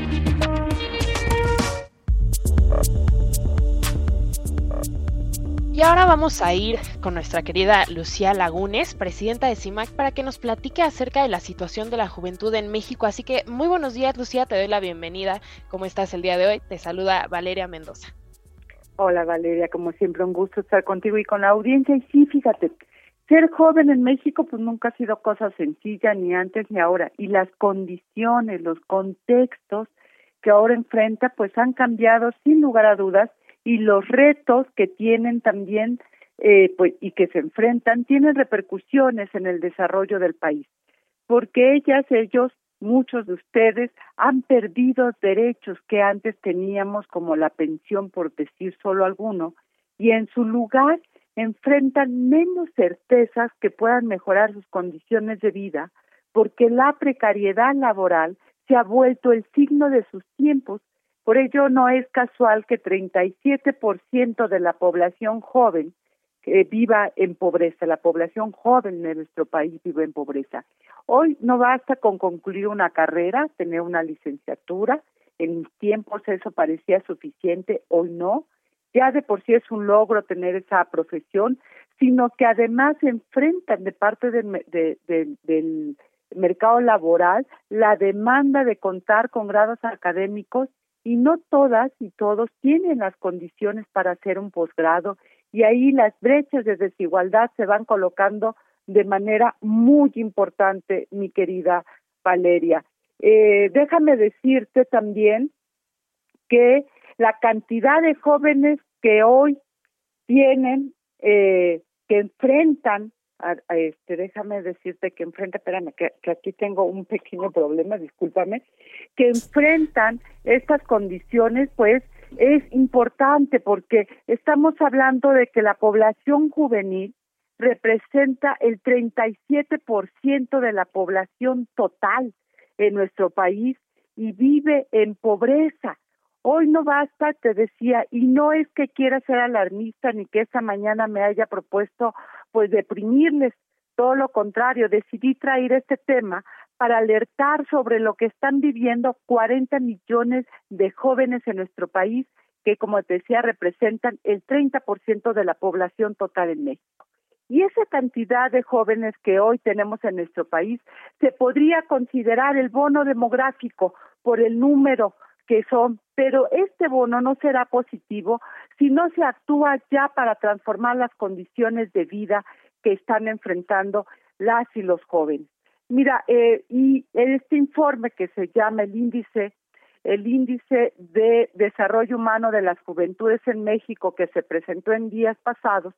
Y ahora vamos a ir con nuestra querida Lucía Lagunes, presidenta de CIMAC, para que nos platique acerca de la situación de la juventud en México. Así que muy buenos días, Lucía, te doy la bienvenida. ¿Cómo estás el día de hoy? Te saluda Valeria Mendoza. Hola Valeria, como siempre un gusto estar contigo y con la audiencia. Y sí, fíjate, ser joven en México pues nunca ha sido cosa sencilla, ni antes ni ahora, y las condiciones, los contextos que ahora enfrenta pues han cambiado sin lugar a dudas, y los retos que tienen también eh, pues y que se enfrentan tienen repercusiones en el desarrollo del país, porque ellas, ellos, muchos de ustedes han perdido derechos que antes teníamos, como la pensión, por decir solo alguno, y en su lugar enfrentan menos certezas que puedan mejorar sus condiciones de vida, porque la precariedad laboral se ha vuelto el signo de sus tiempos. Por ello no es casual que treinta y siete por ciento de la población joven eh, viva en pobreza, la población joven de nuestro país vive en pobreza. Hoy no basta con concluir una carrera, tener una licenciatura, en mis tiempos eso parecía suficiente, hoy no. Ya de por sí es un logro tener esa profesión, sino que además se enfrentan de parte de, de, de, del mercado laboral la demanda de contar con grados académicos, y no todas y todos tienen las condiciones para hacer un posgrado, y ahí las brechas de desigualdad se van colocando de manera muy importante, mi querida Valeria. Eh, déjame decirte también que la cantidad de jóvenes que hoy tienen, eh, que enfrentan, a, a este, déjame decirte que enfrentan, espérame, que, que aquí tengo un pequeño problema, discúlpame, que enfrentan estas condiciones, pues es importante porque estamos hablando de que la población juvenil representa el treinta y siete por ciento de la población total en nuestro país y vive en pobreza. Hoy no basta, te decía, y no es que quiera ser alarmista ni que esta mañana me haya propuesto pues deprimirles, todo lo contrario, decidí traer este tema para alertar sobre lo que están viviendo cuarenta millones de jóvenes en nuestro país, que como te decía representan el treinta por ciento de la población total en México. Y esa cantidad de jóvenes que hoy tenemos en nuestro país se podría considerar el bono demográfico por el número que son, pero este bono no será positivo si no se actúa ya para transformar las condiciones de vida que están enfrentando las y los jóvenes. Mira, eh, y en este informe que se llama el índice, el índice de desarrollo humano de las juventudes en México, que se presentó en días pasados,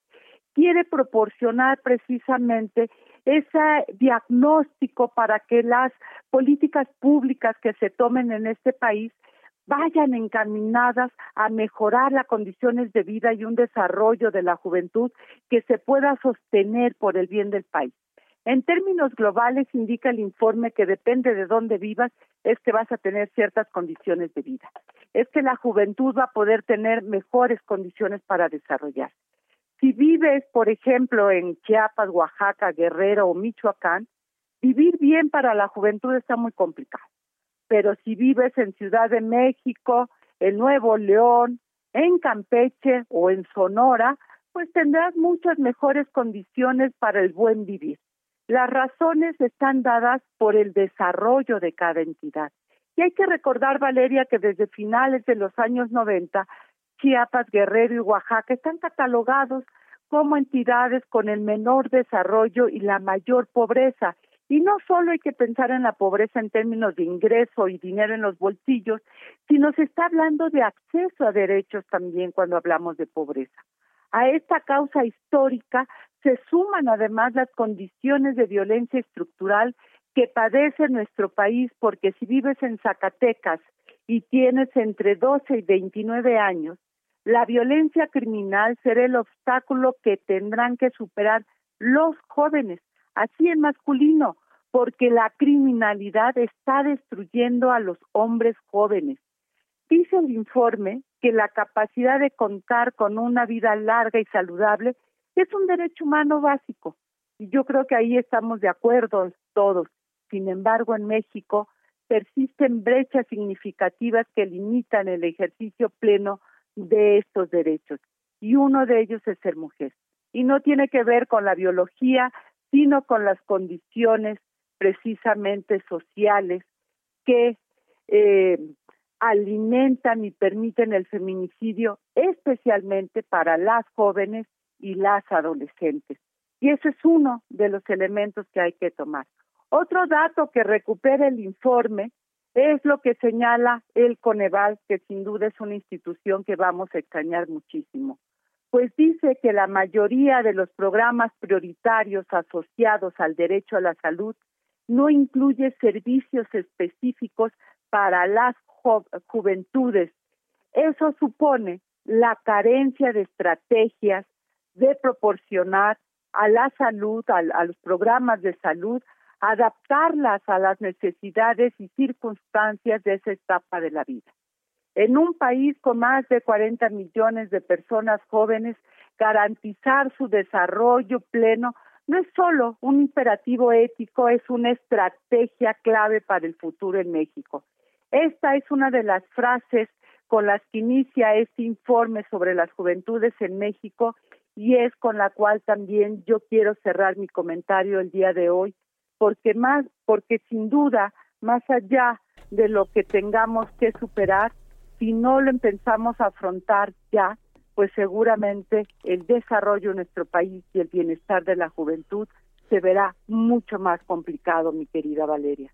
quiere proporcionar precisamente ese diagnóstico para que las políticas públicas que se tomen en este país vayan encaminadas a mejorar las condiciones de vida y un desarrollo de la juventud que se pueda sostener por el bien del país. En términos globales, indica el informe que depende de dónde vivas, es que vas a tener ciertas condiciones de vida. Es que la juventud va a poder tener mejores condiciones para desarrollarse. Si vives, por ejemplo, en Chiapas, Oaxaca, Guerrero o Michoacán, vivir bien para la juventud está muy complicado. Pero si vives en Ciudad de México, en Nuevo León, en Campeche o en Sonora, pues tendrás muchas mejores condiciones para el buen vivir. Las razones están dadas por el desarrollo de cada entidad. Y hay que recordar, Valeria, que desde finales de los años noventa, Chiapas, Guerrero y Oaxaca están catalogados como entidades con el menor desarrollo y la mayor pobreza. Y no solo hay que pensar en la pobreza en términos de ingreso y dinero en los bolsillos, sino se está hablando de acceso a derechos también cuando hablamos de pobreza. A esta causa histórica se suman además las condiciones de violencia estructural que padece nuestro país, porque si vives en Zacatecas y tienes entre doce y veintinueve años, la violencia criminal será el obstáculo que tendrán que superar los jóvenes, así en masculino, porque la criminalidad está destruyendo a los hombres jóvenes. Dice el informe que la capacidad de contar con una vida larga y saludable es un derecho humano básico, y yo creo que ahí estamos de acuerdo todos. Sin embargo, en México persisten brechas significativas que limitan el ejercicio pleno de estos derechos, y uno de ellos es ser mujer. Y no tiene que ver con la biología, sino con las condiciones precisamente sociales que eh, alimentan y permiten el feminicidio, especialmente para las jóvenes y las adolescentes. Y ese es uno de los elementos que hay que tomar. Otro dato que recupera el informe es lo que señala el Coneval, que sin duda es una institución que vamos a extrañar muchísimo. Pues dice que la mayoría de los programas prioritarios asociados al derecho a la salud no incluye servicios específicos para las ju- juventudes. Eso supone la carencia de estrategias de proporcionar a la salud, a, a los programas de salud, adaptarlas a las necesidades y circunstancias de esa etapa de la vida. En un país con más de cuarenta millones de personas jóvenes, garantizar su desarrollo pleno no es solo un imperativo ético, es una estrategia clave para el futuro en México. Esta es una de las frases con las que inicia este informe sobre las juventudes en México y es con la cual también yo quiero cerrar mi comentario el día de hoy, porque más, porque sin duda, más allá de lo que tengamos que superar, si no lo empezamos a afrontar ya, pues seguramente el desarrollo de nuestro país y el bienestar de la juventud se verá mucho más complicado, mi querida Valeria.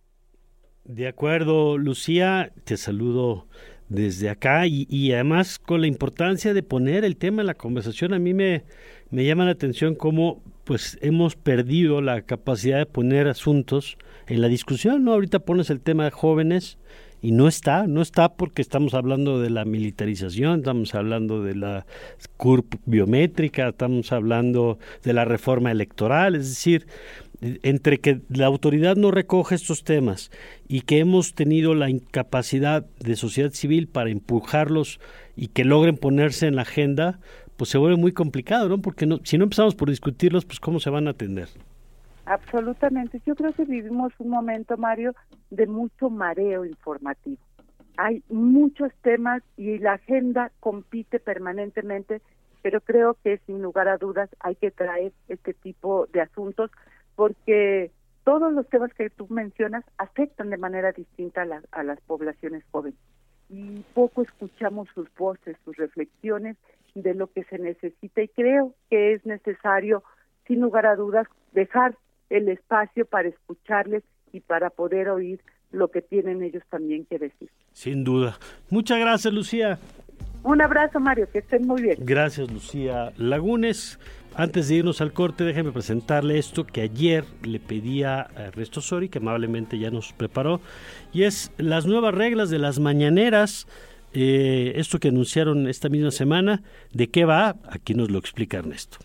De acuerdo, Lucía, te saludo desde acá y, y además con la importancia de poner el tema en la conversación. A mí me, me llama la atención cómo pues hemos perdido la capacidad de poner asuntos en la discusión, ¿no? Ahorita pones el tema de jóvenes y no está, no está porque estamos hablando de la militarización, estamos hablando de la C U R P biométrica, estamos hablando de la reforma electoral, es decir, entre que la autoridad no recoge estos temas y que hemos tenido la incapacidad de sociedad civil para empujarlos y que logren ponerse en la agenda, pues se vuelve muy complicado, ¿no? Porque no, si no empezamos por discutirlos, pues ¿cómo se van a atender? Absolutamente. Yo creo que vivimos un momento, Mario, de mucho mareo informativo. Hay muchos temas y la agenda compite permanentemente, pero creo que sin lugar a dudas hay que traer este tipo de asuntos porque todos los temas que tú mencionas afectan de manera distinta a, la, a las poblaciones jóvenes y poco escuchamos sus voces, sus reflexiones de lo que se necesita y creo que es necesario, sin lugar a dudas, dejar el espacio para escucharles y para poder oír lo que tienen ellos también que decir. Sin duda. Muchas gracias, Lucía. Un abrazo, Mario, que estén muy bien. Gracias, Lucía Lagunes. Antes de irnos al corte, déjeme presentarle esto que ayer le pedía a Ernesto Sori, que amablemente ya nos preparó, y es las nuevas reglas de las mañaneras, eh, esto que anunciaron esta misma semana. ¿De qué va? Aquí nos lo explica Ernesto.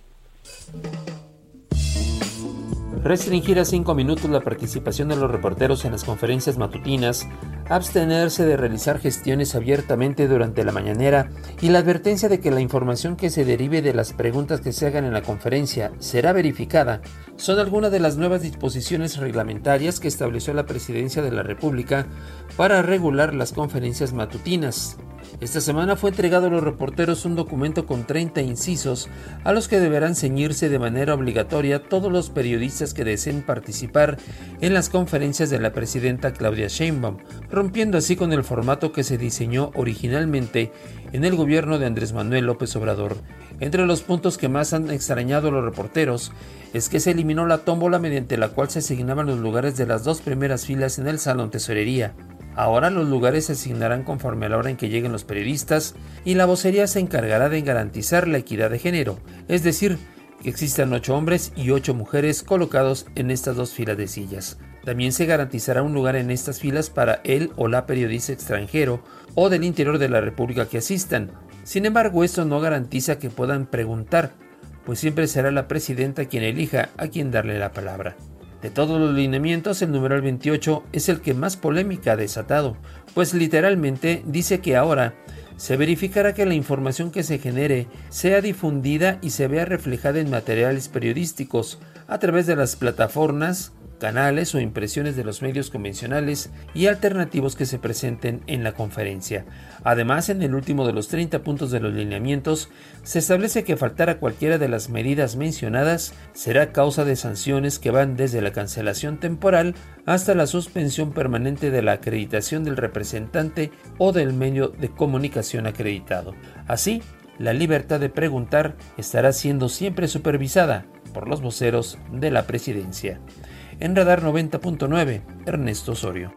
Restringir a cinco minutos la participación de los reporteros en las conferencias matutinas, abstenerse de realizar gestiones abiertamente durante la mañanera y la advertencia de que la información que se derive de las preguntas que se hagan en la conferencia será verificada, son algunas de las nuevas disposiciones reglamentarias que estableció la Presidencia de la República para regular las conferencias matutinas. Esta semana fue entregado a los reporteros un documento con treinta incisos a los que deberán ceñirse de manera obligatoria todos los periodistas que deseen participar en las conferencias de la presidenta Claudia Sheinbaum, rompiendo así con el formato que se diseñó originalmente en el gobierno de Andrés Manuel López Obrador. Entre los puntos que más han extrañado a los reporteros es que se eliminó la tómbola mediante la cual se asignaban los lugares de las dos primeras filas en el salón tesorería. Ahora los lugares se asignarán conforme a la hora en que lleguen los periodistas y la vocería se encargará de garantizar la equidad de género, es decir, que existan ocho hombres y ocho mujeres colocados en estas dos filas de sillas. También se garantizará un lugar en estas filas para el o la periodista extranjero o del interior de la República que asistan. Sin embargo, esto no garantiza que puedan preguntar, pues siempre será la presidenta quien elija a quien darle la palabra. De todos los lineamientos, el numeral veintiocho es el que más polémica ha desatado, pues literalmente dice que ahora se verificará que la información que se genere sea difundida y se vea reflejada en materiales periodísticos a través de las plataformas, canales o impresiones de los medios convencionales y alternativos que se presenten en la conferencia. Además, en el último de los treinta puntos de los lineamientos, se establece que faltar a cualquiera de las medidas mencionadas será causa de sanciones que van desde la cancelación temporal hasta la suspensión permanente de la acreditación del representante o del medio de comunicación acreditado. Así, la libertad de preguntar estará siendo siempre supervisada por los voceros de la presidencia. En Radar noventa punto nueve, Ernesto Osorio.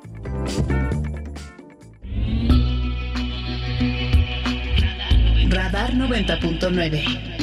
Radar noventa punto nueve.